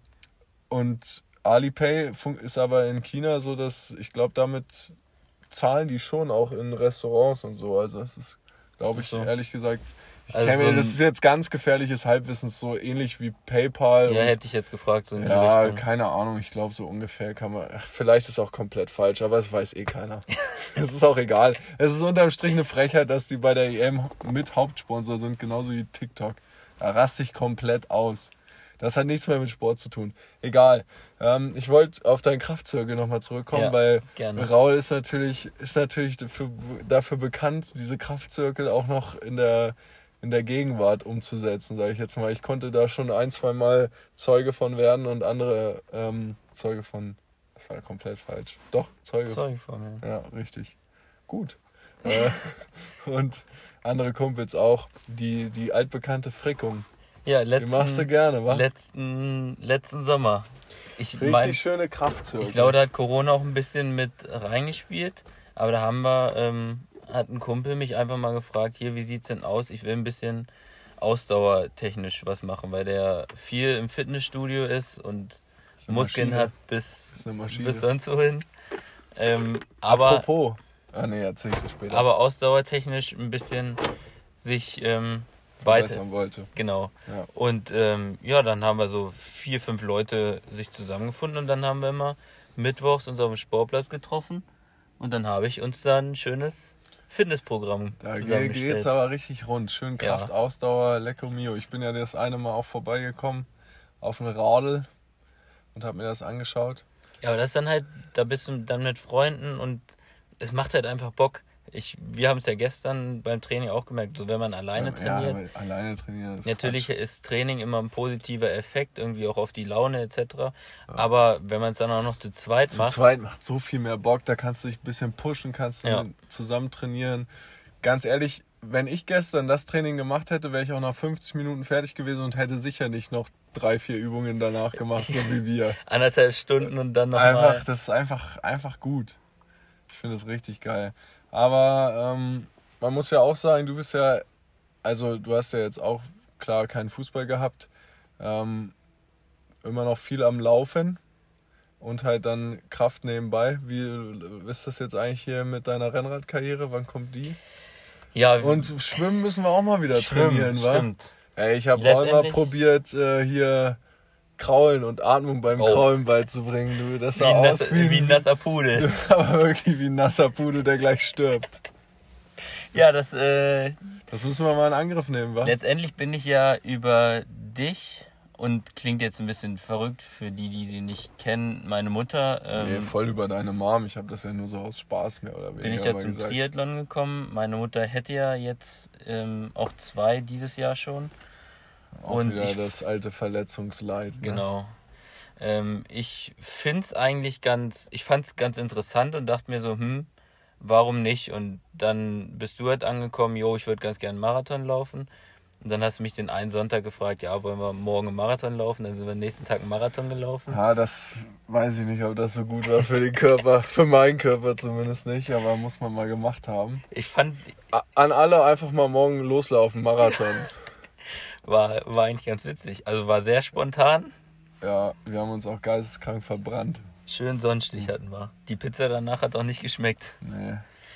und Alipay fun- ist aber in China so, dass ich glaube, damit zahlen die schon auch in Restaurants und so. Also es ist, glaube ich, Ach so. ehrlich gesagt, ich Also kenn mir, so ein- das ist jetzt ganz gefährliches Halbwissen, so ähnlich wie PayPal. Ja, und, hätte ich jetzt gefragt, so in die ja, Richtung. keine Ahnung, ich glaube so ungefähr kann man, ach, vielleicht ist auch komplett falsch, aber es weiß eh keiner. Es ist auch egal. Es ist unterm Strich eine Frechheit, dass die bei der E M mit Hauptsponsor sind, genauso wie TikTok. Da raste ich komplett aus. Das hat nichts mehr mit Sport zu tun. Egal. Ähm, ich wollte auf deinen Kraftzirkel nochmal zurückkommen, Ja, weil gerne. Raul ist natürlich, ist natürlich dafür, dafür bekannt, diese Kraftzirkel auch noch in der, in der Gegenwart umzusetzen, sage ich jetzt mal. Ich konnte da schon ein, zwei Mal Zeuge von werden und andere ähm, Zeuge von, das war komplett falsch. Doch, Zeuge Sorry von mir. ja, richtig. Gut. äh, und andere Kumpels auch. Die, die altbekannte Frickung. Ja, Die machst du letzten, gerne, wa? letzten, letzten Sommer. Ich Richtig mein, schöne Kraftzirkel. ich glaube, da hat Corona auch ein bisschen mit reingespielt. Aber da haben wir, ähm, hat ein Kumpel mich einfach mal gefragt, hier, wie sieht's denn aus? Ich will ein bisschen ausdauertechnisch was machen, weil der viel im Fitnessstudio ist und ist eine Muskeln Maschine. hat bis, ist eine Maschine. bis sonst wohin. Ähm, aber, Apropos. Ah nee, erzähl ich dir später. aber ausdauertechnisch ein bisschen sich ähm, weiter. verbessern wollte. Genau. Ja. Und ähm, ja, dann haben wir so vier, fünf Leute sich zusammengefunden und dann haben wir immer mittwochs uns auf dem Sportplatz getroffen und dann habe ich uns dann ein schönes Fitnessprogramm Da zusammengestellt. geht's aber richtig rund. Schön Kraft, Ja. Ausdauer, Lecco Mio. Ich bin ja das eine Mal auch vorbeigekommen auf eine Radl und habe mir das angeschaut. Ja, aber das ist dann halt, da bist du dann mit Freunden und es macht halt einfach Bock. Ich, wir haben es ja gestern beim Training auch gemerkt, so wenn man alleine trainiert. Ja, aber alleine trainieren ist Natürlich Quatsch. ist Training immer ein positiver Effekt, irgendwie auch auf die Laune et cetera. Aber wenn man es dann auch noch zu zweit Zu macht, zweit macht so viel mehr Bock. Da kannst du dich ein bisschen pushen, kannst du Ja. zusammen trainieren. Ganz ehrlich, wenn ich gestern das Training gemacht hätte, wäre ich auch nach fünfzig Minuten fertig gewesen und hätte sicher nicht noch drei, vier Übungen danach gemacht, so wie wir. anderthalb Stunden und dann Einfach, nochmal. das ist einfach, einfach gut. Ich finde es richtig geil. Aber ähm, man muss ja auch sagen, du bist ja, also du hast ja jetzt auch klar keinen Fußball gehabt, ähm, immer noch viel am Laufen und halt dann Kraft nebenbei. Wie ist das jetzt eigentlich hier mit deiner Rennradkarriere? Wann kommt die? Ja, Und Schwimmen müssen wir auch mal wieder schwimmen, trainieren, wa? stimmt. Ey, ich habe auch mal Letztendlich- probiert, äh, hier Kraulen und Atmung beim Oh. Kraulen beizubringen. Du, das Wie sah ein, aus nasser, wie, wie ein nasser Pudel. aber wirklich wie ein nasser Pudel, der gleich stirbt. Ja, das, äh, Das müssen wir mal in Angriff nehmen, wa? letztendlich bin ich ja über dich und klingt jetzt ein bisschen verrückt für die, die sie nicht kennen, meine Mutter. Ähm, Nee, voll über deine Mom. Ich habe das ja nur so aus Spaß mehr oder weniger bin ich ja mal zum gesagt. Triathlon gekommen. Meine Mutter hätte ja jetzt ähm, auch zwei dieses Jahr schon. Auch und wieder ich- das alte Verletzungsleid. Ne? Genau. Ähm, ich find's eigentlich ganz, ich fand's ganz interessant und dachte mir so, hm, warum nicht? Und dann bist du halt angekommen, jo, ich würde ganz gerne einen Marathon laufen. Und dann hast du mich den einen Sonntag gefragt, ja, wollen wir morgen einen Marathon laufen? Dann sind wir am nächsten Tag einen Marathon gelaufen. Ja, das weiß ich nicht, ob das so gut war für den Körper. Für meinen Körper zumindest nicht, aber muss man mal gemacht haben. Ich fand, A- An alle einfach mal morgen loslaufen, Marathon. war, war eigentlich ganz witzig. Also war sehr spontan. Ja, wir haben uns auch geisteskrank verbrannt. Schön Sonnenstich hatten wir. Die Pizza danach hat auch nicht geschmeckt. Nee.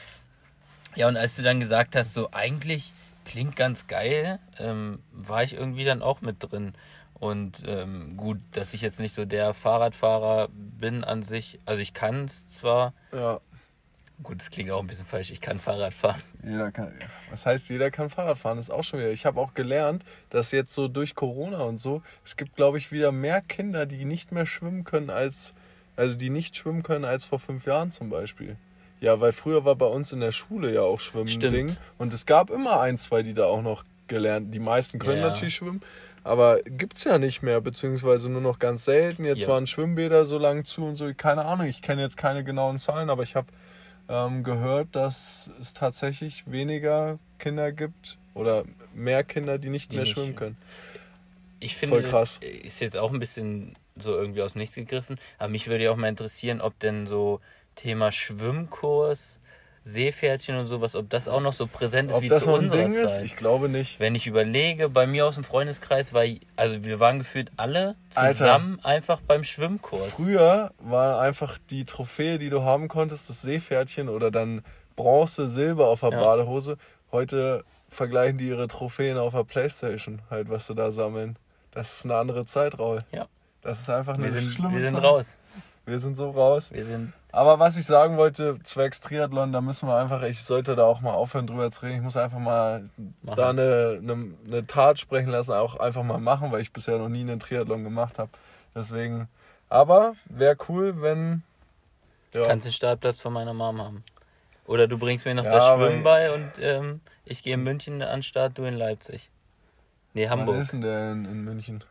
Ja, und als du dann gesagt hast, so eigentlich klingt ganz geil, ähm, war ich irgendwie dann auch mit drin. Und ähm, gut, dass ich jetzt nicht so der Fahrradfahrer bin an sich. Also ich kann es zwar, Ja, gut, das klingt auch ein bisschen falsch, ich kann Fahrrad fahren. jeder kann. Was heißt, jeder kann Fahrrad fahren? Das ist auch schon wieder. Ich habe auch gelernt, dass jetzt so durch Corona und so, es gibt, glaube ich, wieder mehr Kinder, die nicht mehr schwimmen können als, also die nicht schwimmen können als vor fünf Jahren zum Beispiel. Ja, weil früher war bei uns in der Schule ja auch Schwimmen ein Stimmt. Ding. Und es gab immer ein, zwei, die da auch noch gelernt. Die meisten können Ja. natürlich schwimmen, aber gibt's ja nicht mehr, beziehungsweise nur noch ganz selten. Jetzt Ja. waren Schwimmbäder so lang zu und so. Keine Ahnung, ich kenne jetzt keine genauen Zahlen, aber ich habe ähm, gehört, dass es tatsächlich weniger Kinder gibt oder mehr Kinder, die nicht Die mehr nicht schwimmen können. Ich finde, Voll krass. das ist jetzt auch ein bisschen so irgendwie aus dem Nichts gegriffen. Aber mich würde ja auch mal interessieren, ob denn so Thema Schwimmkurs, Seepferdchen und sowas, ob das auch noch so präsent ist Ob wie das zu noch ein unserer Ding ist? Zeit. Ich glaube nicht. Wenn ich überlege, bei mir aus dem Freundeskreis war, also wir waren gefühlt alle Alter. zusammen einfach beim Schwimmkurs. Früher war einfach die Trophäe, die du haben konntest, das Seepferdchen oder dann Bronze, Silber auf der Ja. Badehose. Heute vergleichen die ihre Trophäen auf der Playstation, halt, was sie da sammeln. Das ist eine andere Zeit, Raul. Ja. Das ist einfach eine Wir sind, schlimme wir sind Zeit. raus. Wir sind so raus. Wir sind, Aber was ich sagen wollte, zwecks Triathlon, da müssen wir einfach, ich sollte da auch mal aufhören drüber zu reden. Ich muss einfach mal Machen. da eine, eine, eine Tat sprechen lassen, auch einfach mal machen, weil ich bisher noch nie einen Triathlon gemacht habe. Deswegen, aber wäre cool, wenn... Ja, kannst den Startplatz von meiner Mom haben. Oder du bringst mir noch Ja, das aber- Schwimmen bei und ähm, ich gehe in München an den Start, du in Leipzig. Nee, wann Hamburg. ist denn der in, in München?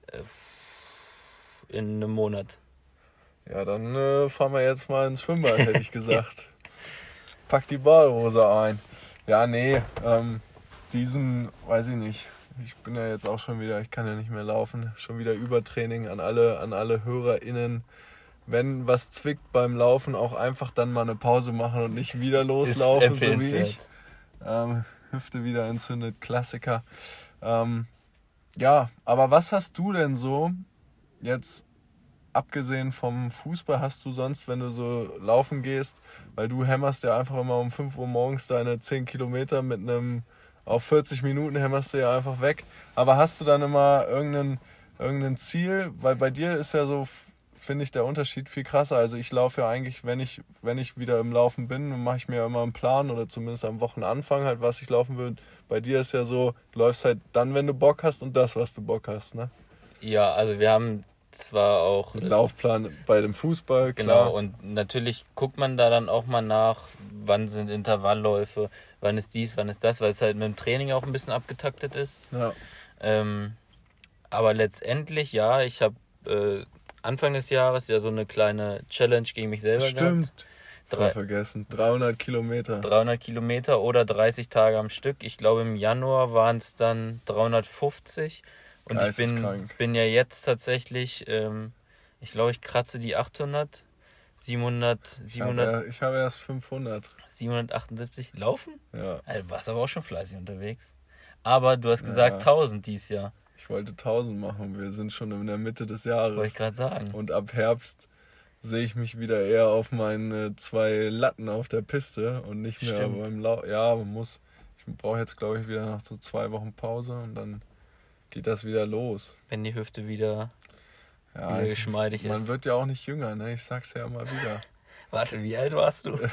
In einem Monat. Ja, dann äh, fahren wir jetzt mal ins Schwimmbad, hätte ich gesagt. Pack die Badehose ein. Ja, nee, ähm, diesen, weiß ich nicht. Ich bin ja jetzt auch schon wieder, ich kann ja nicht mehr laufen. Schon wieder Übertraining an alle, an alle HörerInnen. Wenn was zwickt beim Laufen, auch einfach dann mal eine Pause machen und nicht wieder loslaufen, Ist so wie ich. empfehlenswert. Ähm, Hüfte wieder entzündet, Klassiker. Ähm, ja, aber was hast du denn so jetzt, abgesehen vom Fußball, hast du sonst, wenn du so laufen gehst, weil du hämmerst ja einfach immer um fünf Uhr morgens deine zehn Kilometer mit einem, auf vierzig Minuten hämmerst du ja einfach weg. Aber hast du dann immer irgendein, irgendein Ziel? Weil bei dir ist ja so f- finde ich der Unterschied viel krasser. Also ich laufe ja eigentlich, wenn ich, wenn ich wieder im Laufen bin, mache ich mir immer einen Plan oder zumindest am Wochenanfang halt, was ich laufen will. Bei dir ist ja so, du läufst halt dann, wenn du Bock hast und das, was du Bock hast, ne? Ja, also wir haben zwar auch... Einen Laufplan bei dem Fußball, klar. Genau, und natürlich guckt man da dann auch mal nach, wann sind Intervallläufe, wann ist dies, wann ist das, weil es halt mit dem Training auch ein bisschen abgetaktet ist. Ja. Ähm, aber letztendlich, ja, ich habe äh, Anfang des Jahres ja so eine kleine Challenge gegen mich selber Stimmt. gehabt. Voll Drei, vergessen. dreihundert Kilometer. dreihundert Kilometer oder dreißig Tage am Stück. Ich glaube, im Januar waren es dann dreihundertfünfzig. Und ich bin, Geisteskrank. bin ja jetzt tatsächlich, ähm, ich glaube, ich kratze die achthundert, siebenhundert, Ich siebenhundert, habe, ich habe erst fünfhundert. siebenhundertachtundsiebzig laufen. Ja. Also, du warst aber auch schon fleißig unterwegs. Aber du hast gesagt Ja. tausend dieses Jahr, Ich wollte tausend machen. Wir sind schon in der Mitte des wollte Jahres. ich gerade sagen. Und ab Herbst sehe ich mich wieder eher auf meine zwei Latten auf der Piste und nicht mehr Stimmt. beim Lauf. Ja, man muss. Ich brauche jetzt, glaube ich, wieder noch so zwei Wochen Pause und dann geht das wieder los. Wenn die Hüfte wieder, Ja, wieder ich, geschmeidig man ist. wird ja auch nicht jünger, ne? Ich sag's ja immer wieder. Warte, wie alt warst du?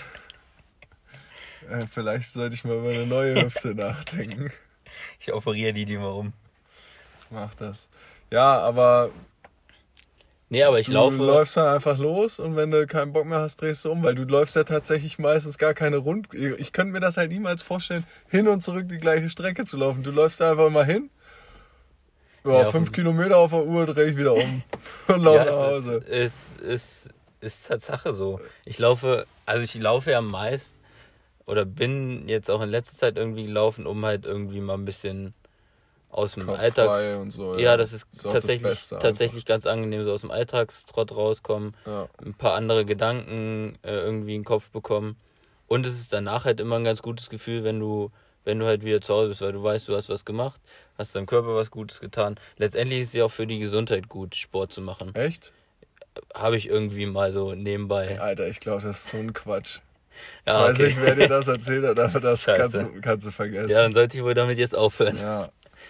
Äh, vielleicht sollte ich mal über eine neue Hüfte nachdenken. Ich operiere die die mal um. Mach das. Ja, aber Nee, aber ich du laufe. läufst dann einfach los und wenn du keinen Bock mehr hast, drehst du um, weil du läufst ja tatsächlich meistens gar keine Rund... Ich könnte mir das halt niemals vorstellen, hin und zurück die gleiche Strecke zu laufen. Du läufst einfach immer hin, ja, Ja, auf fünf dem- Kilometer auf der Uhr, drehe ich wieder um und laufe Ja, nach es Hause. ist, ist, ist, ist Tatsache so. Ich laufe, also ich laufe ja meist oder bin jetzt auch in letzter Zeit irgendwie gelaufen, um halt irgendwie mal ein bisschen aus dem Kopf Alltags... frei und so. Ja, das ist, auch das tatsächlich, Beste tatsächlich ganz angenehm, so aus dem Alltagstrott rauskommen, Ja. ein paar andere Gedanken äh, irgendwie in den Kopf bekommen. Und es ist danach halt immer ein ganz gutes Gefühl, wenn du, wenn du halt wieder zu Hause bist, weil du weißt, du hast was gemacht, hast deinem Körper was Gutes getan. Letztendlich ist es ja auch für die Gesundheit gut, Sport zu machen. Echt? Habe ich irgendwie mal so nebenbei. Alter, ich glaube, das ist so ein Quatsch. Ich Ja, weiß okay. nicht, wer dir das erzählt hat, aber das Scheiße. kannst du, kannst du vergessen. Ja, dann sollte ich wohl damit jetzt aufhören. Ja.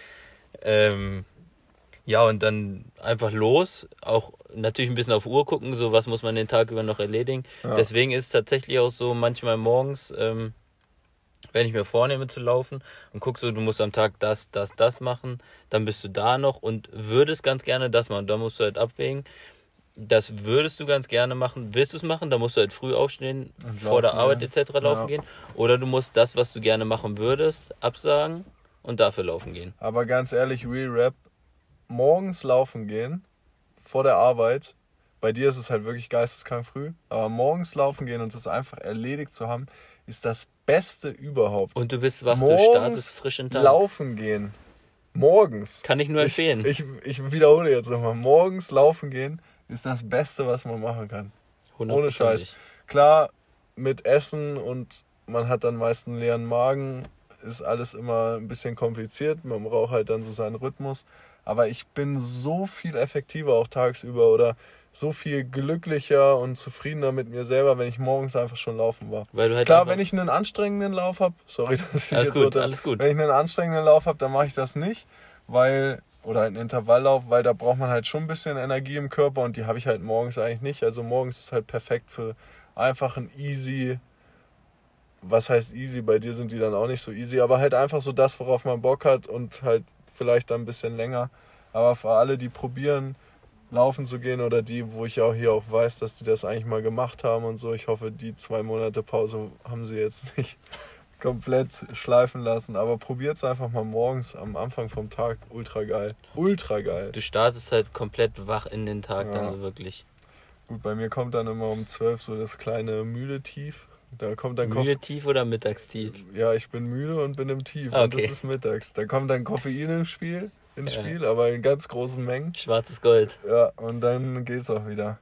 Ähm, ja, und dann einfach los. Auch natürlich ein bisschen auf Uhr gucken, so was muss man den Tag über noch erledigen. Ja. Deswegen ist es tatsächlich auch so, manchmal morgens, ähm, wenn ich mir vornehme zu laufen und guck so, du musst am Tag das, das, das machen, dann bist du da noch und würdest ganz gerne das machen. Da musst du halt abwägen. Das würdest du ganz gerne machen. Willst du es machen, dann musst du halt früh aufstehen, Und vor der laufen Arbeit gehen. et cetera laufen Ja. gehen. Oder du musst das, was du gerne machen würdest, absagen und dafür laufen gehen. Aber ganz ehrlich, Real Rap, morgens laufen gehen, vor der Arbeit, bei dir ist es halt wirklich geisteskrank früh, aber morgens laufen gehen und es einfach erledigt zu haben, ist das Beste überhaupt. Und du bist wach, du Morgens startest frisch in den Tag. Laufen gehen. Morgens. Kann ich nur empfehlen. Ich, ich, ich wiederhole jetzt nochmal. Morgens laufen gehen ist das Beste, was man machen kann. Ohne Scheiß. Klar, mit Essen und man hat dann meist einen leeren Magen, ist alles immer ein bisschen kompliziert. Man braucht halt dann so seinen Rhythmus. Aber ich bin so viel effektiver auch tagsüber oder so viel glücklicher und zufriedener mit mir selber, wenn ich morgens einfach schon laufen war. Weil du halt Klar, einfach- wenn ich einen anstrengenden Lauf habe, sorry, dass ich Alles jetzt gut, unter- alles gut. Wenn ich einen anstrengenden Lauf habe, dann mache ich das nicht, weil oder einen Intervalllauf, weil da braucht man halt schon ein bisschen Energie im Körper und die habe ich halt morgens eigentlich nicht. Also morgens ist halt perfekt für einfach ein easy, was heißt easy, bei dir sind die dann auch nicht so easy, aber halt einfach so das, worauf man Bock hat und halt vielleicht dann ein bisschen länger. Aber für alle, die probieren, laufen zu gehen oder die, wo ich auch hier auch weiß, dass die das eigentlich mal gemacht haben und so, ich hoffe, die zwei Monate Pause haben sie jetzt nicht komplett schleifen lassen, aber probiert es einfach mal morgens am Anfang vom Tag, ultra geil. Ultra geil. Du startest halt komplett wach in den Tag Ja. dann so wirklich. Gut, bei mir kommt dann immer um zwölf so das kleine müde Tief. Da kommt dann Müde tief oder mittagstief? Koff- Ja, ich bin müde und bin im Tief Ah, und das okay. ist mittags. Da kommt dann Koffein im Spiel, ins Ja. Spiel, aber in ganz großen Mengen. Schwarzes Gold. Ja, und dann geht's auch wieder.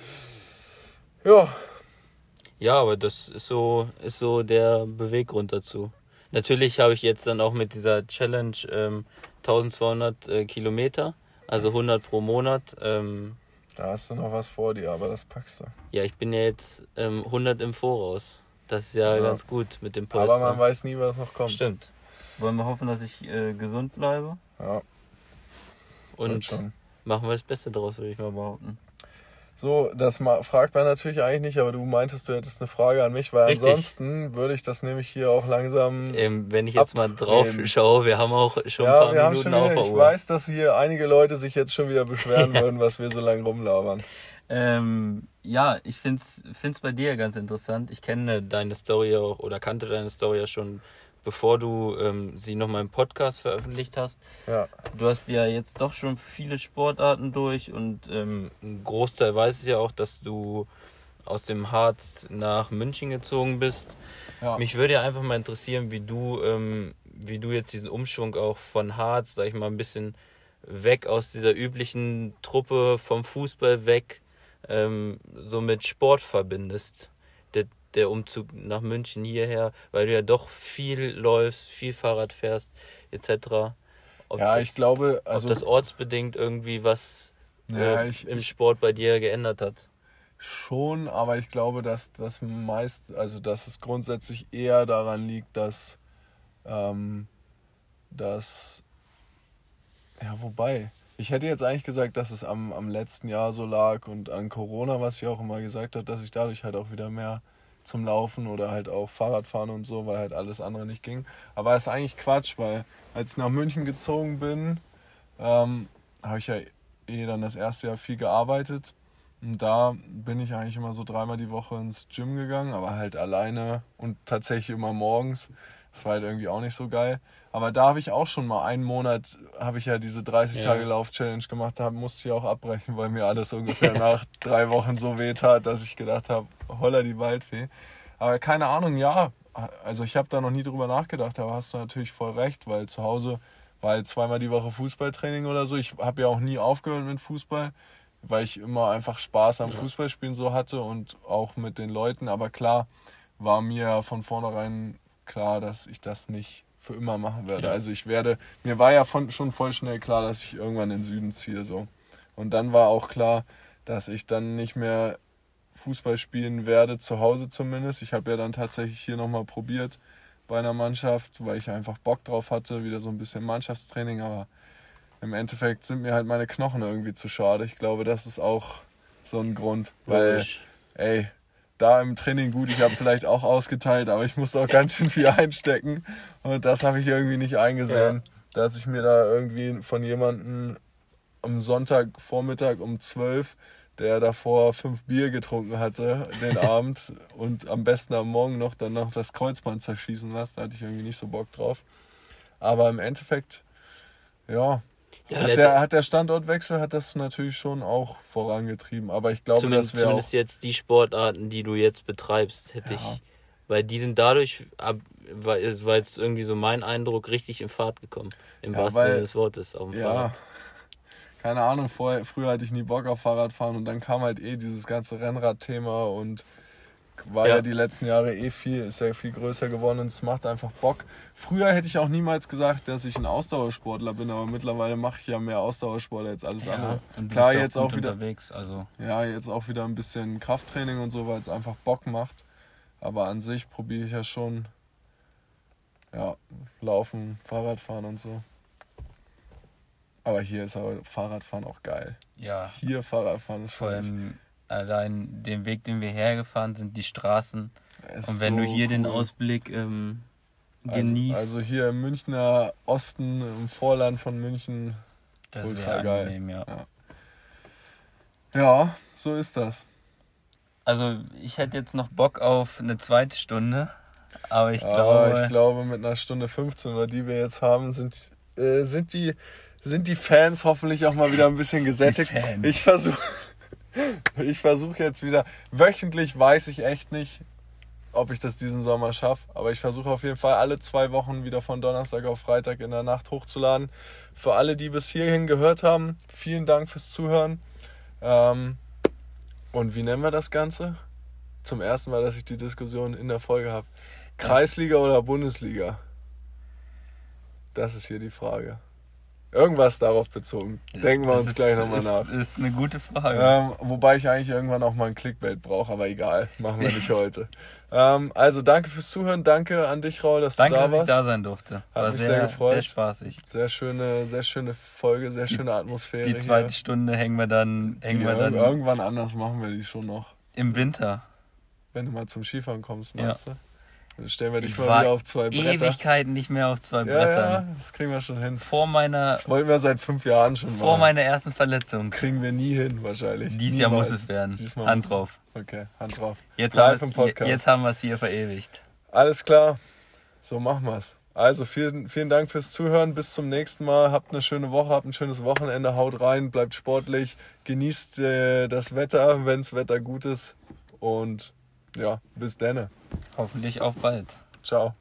Ja, Ja, aber das ist so, ist so der Beweggrund dazu. Natürlich habe ich jetzt dann auch mit dieser Challenge ähm, eintausendzweihundert äh, Kilometer, also hundert pro Monat. Ähm, da hast du noch was vor dir, aber das packst du. ja, ich bin ja jetzt ähm, hundert im Voraus. Das ist ja, Ja. ganz gut mit dem Polster. Aber man weiß nie, was noch kommt. Stimmt. Wollen wir hoffen, dass ich äh, gesund bleibe? Ja, wird Und schon. machen wir das Beste draus, würde ich mal behaupten. So, das ma- fragt man natürlich eigentlich nicht, aber du meintest, du hättest eine Frage an mich, weil Richtig. ansonsten würde ich das nämlich hier auch langsam... Ähm, wenn ich jetzt mal drauf abreden. schaue, wir haben auch schon Ja, ein paar wir haben Minuten schon auf wieder, der ich Uhr. weiß, dass hier einige Leute sich jetzt schon wieder beschweren würden, was wir so lange rumlabern. Ähm, ja, ich find's, find's bei dir ganz interessant. Ich kenne deine Story auch oder kannte deine Story ja schon, bevor du ähm, sie nochmal im Podcast veröffentlicht hast. Ja. Du hast ja jetzt doch schon viele Sportarten durch und ähm, ein Großteil weiß ich ja auch, dass du aus dem Harz nach München gezogen bist. Ja. Mich würde ja einfach mal interessieren, wie du, ähm, wie du jetzt diesen Umschwung auch von Harz, sag ich mal, ein bisschen weg aus dieser üblichen Truppe vom Fußball weg, ähm, so mit Sport verbindest. Der, der Umzug nach München hierher, weil du ja doch viel läufst, viel Fahrrad fährst, et cetera. Ob Ja, das, ich glaube, also... ob das ortsbedingt irgendwie was Ja, äh, ich- im ich- Sport bei dir geändert hat. Schon, aber ich glaube, dass das meist, also dass es grundsätzlich eher daran liegt, dass, ähm, dass, ja, wobei, ich hätte jetzt eigentlich gesagt, dass es am, am letzten Jahr so lag und an Corona, was ich auch immer gesagt habe, dass ich dadurch halt auch wieder mehr zum Laufen oder halt auch Fahrradfahren und so, weil halt alles andere nicht ging. Aber das ist eigentlich Quatsch, weil als ich nach München gezogen bin, ähm, habe ich ja eh dann das erste Jahr viel gearbeitet. Und da bin ich eigentlich immer so dreimal die Woche ins Gym gegangen, aber halt alleine und tatsächlich immer morgens. Das war halt irgendwie auch nicht so geil. Aber da habe ich auch schon mal einen Monat, habe ich ja diese dreißig Tage Lauf-Challenge gemacht, da musste ich auch abbrechen, weil mir alles ungefähr nach drei Wochen so weh tat, dass ich gedacht habe, holla die Waldfee. Aber keine Ahnung, ja, also ich habe da noch nie drüber nachgedacht, aber hast du natürlich voll recht, weil zu Hause war halt zweimal die Woche Fußballtraining oder so. Ich habe ja auch nie aufgehört mit Fußball, weil ich immer einfach Spaß am Fußballspielen so hatte und auch mit den Leuten. Aber klar war mir von vornherein klar, dass ich das nicht für immer machen werde. Ja. Also ich werde, mir war ja von, schon voll schnell klar, dass ich irgendwann in den Süden ziehe. So. Und dann war auch klar, dass ich dann nicht mehr Fußball spielen werde, zu Hause zumindest. Ich habe ja dann tatsächlich hier nochmal probiert bei einer Mannschaft, weil ich einfach Bock drauf hatte, wieder so ein bisschen Mannschaftstraining, aber im Endeffekt sind mir halt meine Knochen irgendwie zu schade. Ich glaube, das ist auch so ein Grund, weil, Logisch. ey, da im Training gut, ich habe vielleicht auch ausgeteilt, aber ich musste auch ganz schön viel einstecken und das habe ich irgendwie nicht eingesehen, dass ich mir da irgendwie von jemandem am Sonntagvormittag um zwölf, der davor fünf Bier getrunken hatte den Abend und am besten am Morgen noch dann noch das Kreuzband zerschießen lasse, da hatte ich irgendwie nicht so Bock drauf. Aber im Endeffekt, ja, Ja, hat, letzt- der, hat der Standortwechsel hat das natürlich schon auch vorangetrieben. Aber ich glaube, Zumindest, das wäre auch... zumindest jetzt die Sportarten, die du jetzt betreibst, hätte Ja. ich. Weil die sind dadurch, ab, weil weil es irgendwie so mein Eindruck, richtig in Fahrt gekommen. Im Ja, wahrsten Sinne weil- des Wortes auf dem Ja, Fahrrad. keine Ahnung, vorher, früher hatte ich nie Bock auf Fahrradfahren und dann kam halt eh dieses ganze Rennradthema und war ja. Ja. die letzten Jahre eh viel, ist ja viel größer geworden und es macht einfach Bock. Früher hätte ich auch niemals gesagt, dass ich ein Ausdauersportler bin, aber mittlerweile mache ich ja mehr Ausdauersport als alles andere. und du Klar, bist jetzt gut auch wieder, unterwegs, also ja, jetzt auch wieder ein bisschen Krafttraining und so, weil es einfach Bock macht. Aber an sich probiere ich ja schon, ja, Laufen, Fahrradfahren und so. Aber hier ist aber Fahrradfahren auch geil. ja, Hier Fahrradfahren ist vor schon allem allein den Weg, den wir hergefahren sind, die Straßen. ist Und wenn so du hier den cool. Ausblick ähm, Also, genießt, also hier im Münchner Osten, im Vorland von München. das ist ultra sehr geil. angenehm, ja. Ja, so ist das. Also ich hätte jetzt noch Bock auf eine zweite Stunde, aber ich Aber glaube, ich glaube, mit einer Stunde fünfzehn, oder die wir jetzt haben, sind, äh, sind, die, sind die Fans hoffentlich auch mal wieder ein bisschen gesättigt. Die Fans. Ich versuche ich versuch jetzt wieder, wöchentlich weiß ich echt nicht, ob ich das diesen Sommer schaffe, aber ich versuche auf jeden Fall alle zwei Wochen wieder von Donnerstag auf Freitag in der Nacht hochzuladen. Für alle, die bis hierhin gehört haben, vielen Dank fürs Zuhören. Ähm, und wie nennen wir das Ganze? Zum ersten Mal, dass ich die Diskussion in der Folge habe. Kreisliga oder Bundesliga? Das ist hier die Frage. Irgendwas darauf bezogen. Denken wir Das uns ist, gleich nochmal ist, nach. ist eine gute Frage. Ähm, wobei ich eigentlich irgendwann auch mal ein Clickbait brauche, aber egal, machen wir nicht heute. Ähm, also danke fürs Zuhören, danke an dich, Raul, dass Danke, du da dass ich warst. da sein durfte. Hat War mich sehr, sehr gefreut. sehr spaßig. Sehr schöne, sehr schöne Folge, sehr schöne Atmosphäre. Die zweite hier. Stunde hängen wir dann, hängen Die wir dann irgendwann anders machen wir die schon noch. im Winter. Wenn du mal zum Skifahren kommst, meinst Ja. du? Dann stellen wir dich Ich mal war wieder auf zwei Bretter. Ewigkeiten nicht mehr auf zwei Ja, Brettern. ja, das kriegen wir schon hin. Vor meiner, Das wollten wir seit fünf Jahren schon vor machen. meiner ersten Verletzung. Kriegen wir nie hin, wahrscheinlich. Dies Jahr Niemals. muss es werden. Diesmal Hand muss drauf. Es. Okay, Hand drauf. Jetzt Live haben, im wir's- Podcast. jetzt haben wir es hier verewigt. Alles klar, so machen wir's. Also vielen, vielen Dank fürs Zuhören, bis zum nächsten Mal. Habt eine schöne Woche, habt ein schönes Wochenende, haut rein, bleibt sportlich, genießt äh, das Wetter, wenn's Wetter gut ist und ja, bis dann. Hoffentlich auch bald. Ciao.